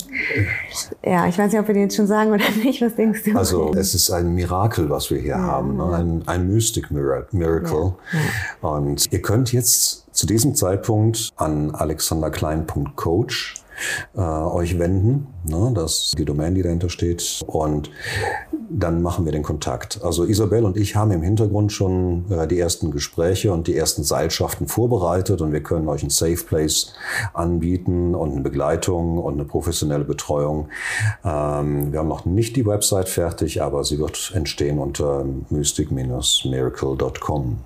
ja, ich weiß nicht, ob wir den jetzt schon sagen oder nicht. Was denkst du? Also es ist ein Mirakel, was wir hier ja, haben. Ne? Ein, ein Mystic Miracle. Ja, ja. Und ihr könnt jetzt zu diesem Zeitpunkt an alexander klein punkt coach äh, euch wenden. Ne? Das ist die Domain, die dahinter steht. Und dann machen wir den Kontakt. Also Isabel und ich haben im Hintergrund schon äh, die ersten Gespräche und die ersten Seilschaften vorbereitet und wir können euch einen Safe Place anbieten und eine Begleitung und eine professionelle Betreuung. Ähm, wir haben noch nicht die Website fertig, aber sie wird entstehen unter mystic Bindestrich miracle Punkt com.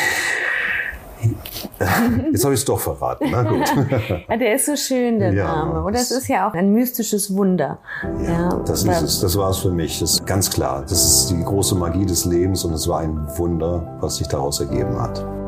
Jetzt habe ich es doch verraten. Na gut. Ja, der ist so schön, der ja, Name. Oder es ist ja auch ein mystisches Wunder. Ja, ja, das ist es. Das war es für mich. Das ist ganz klar. Das ist die große Magie des Lebens und es war ein Wunder, was sich daraus ergeben hat.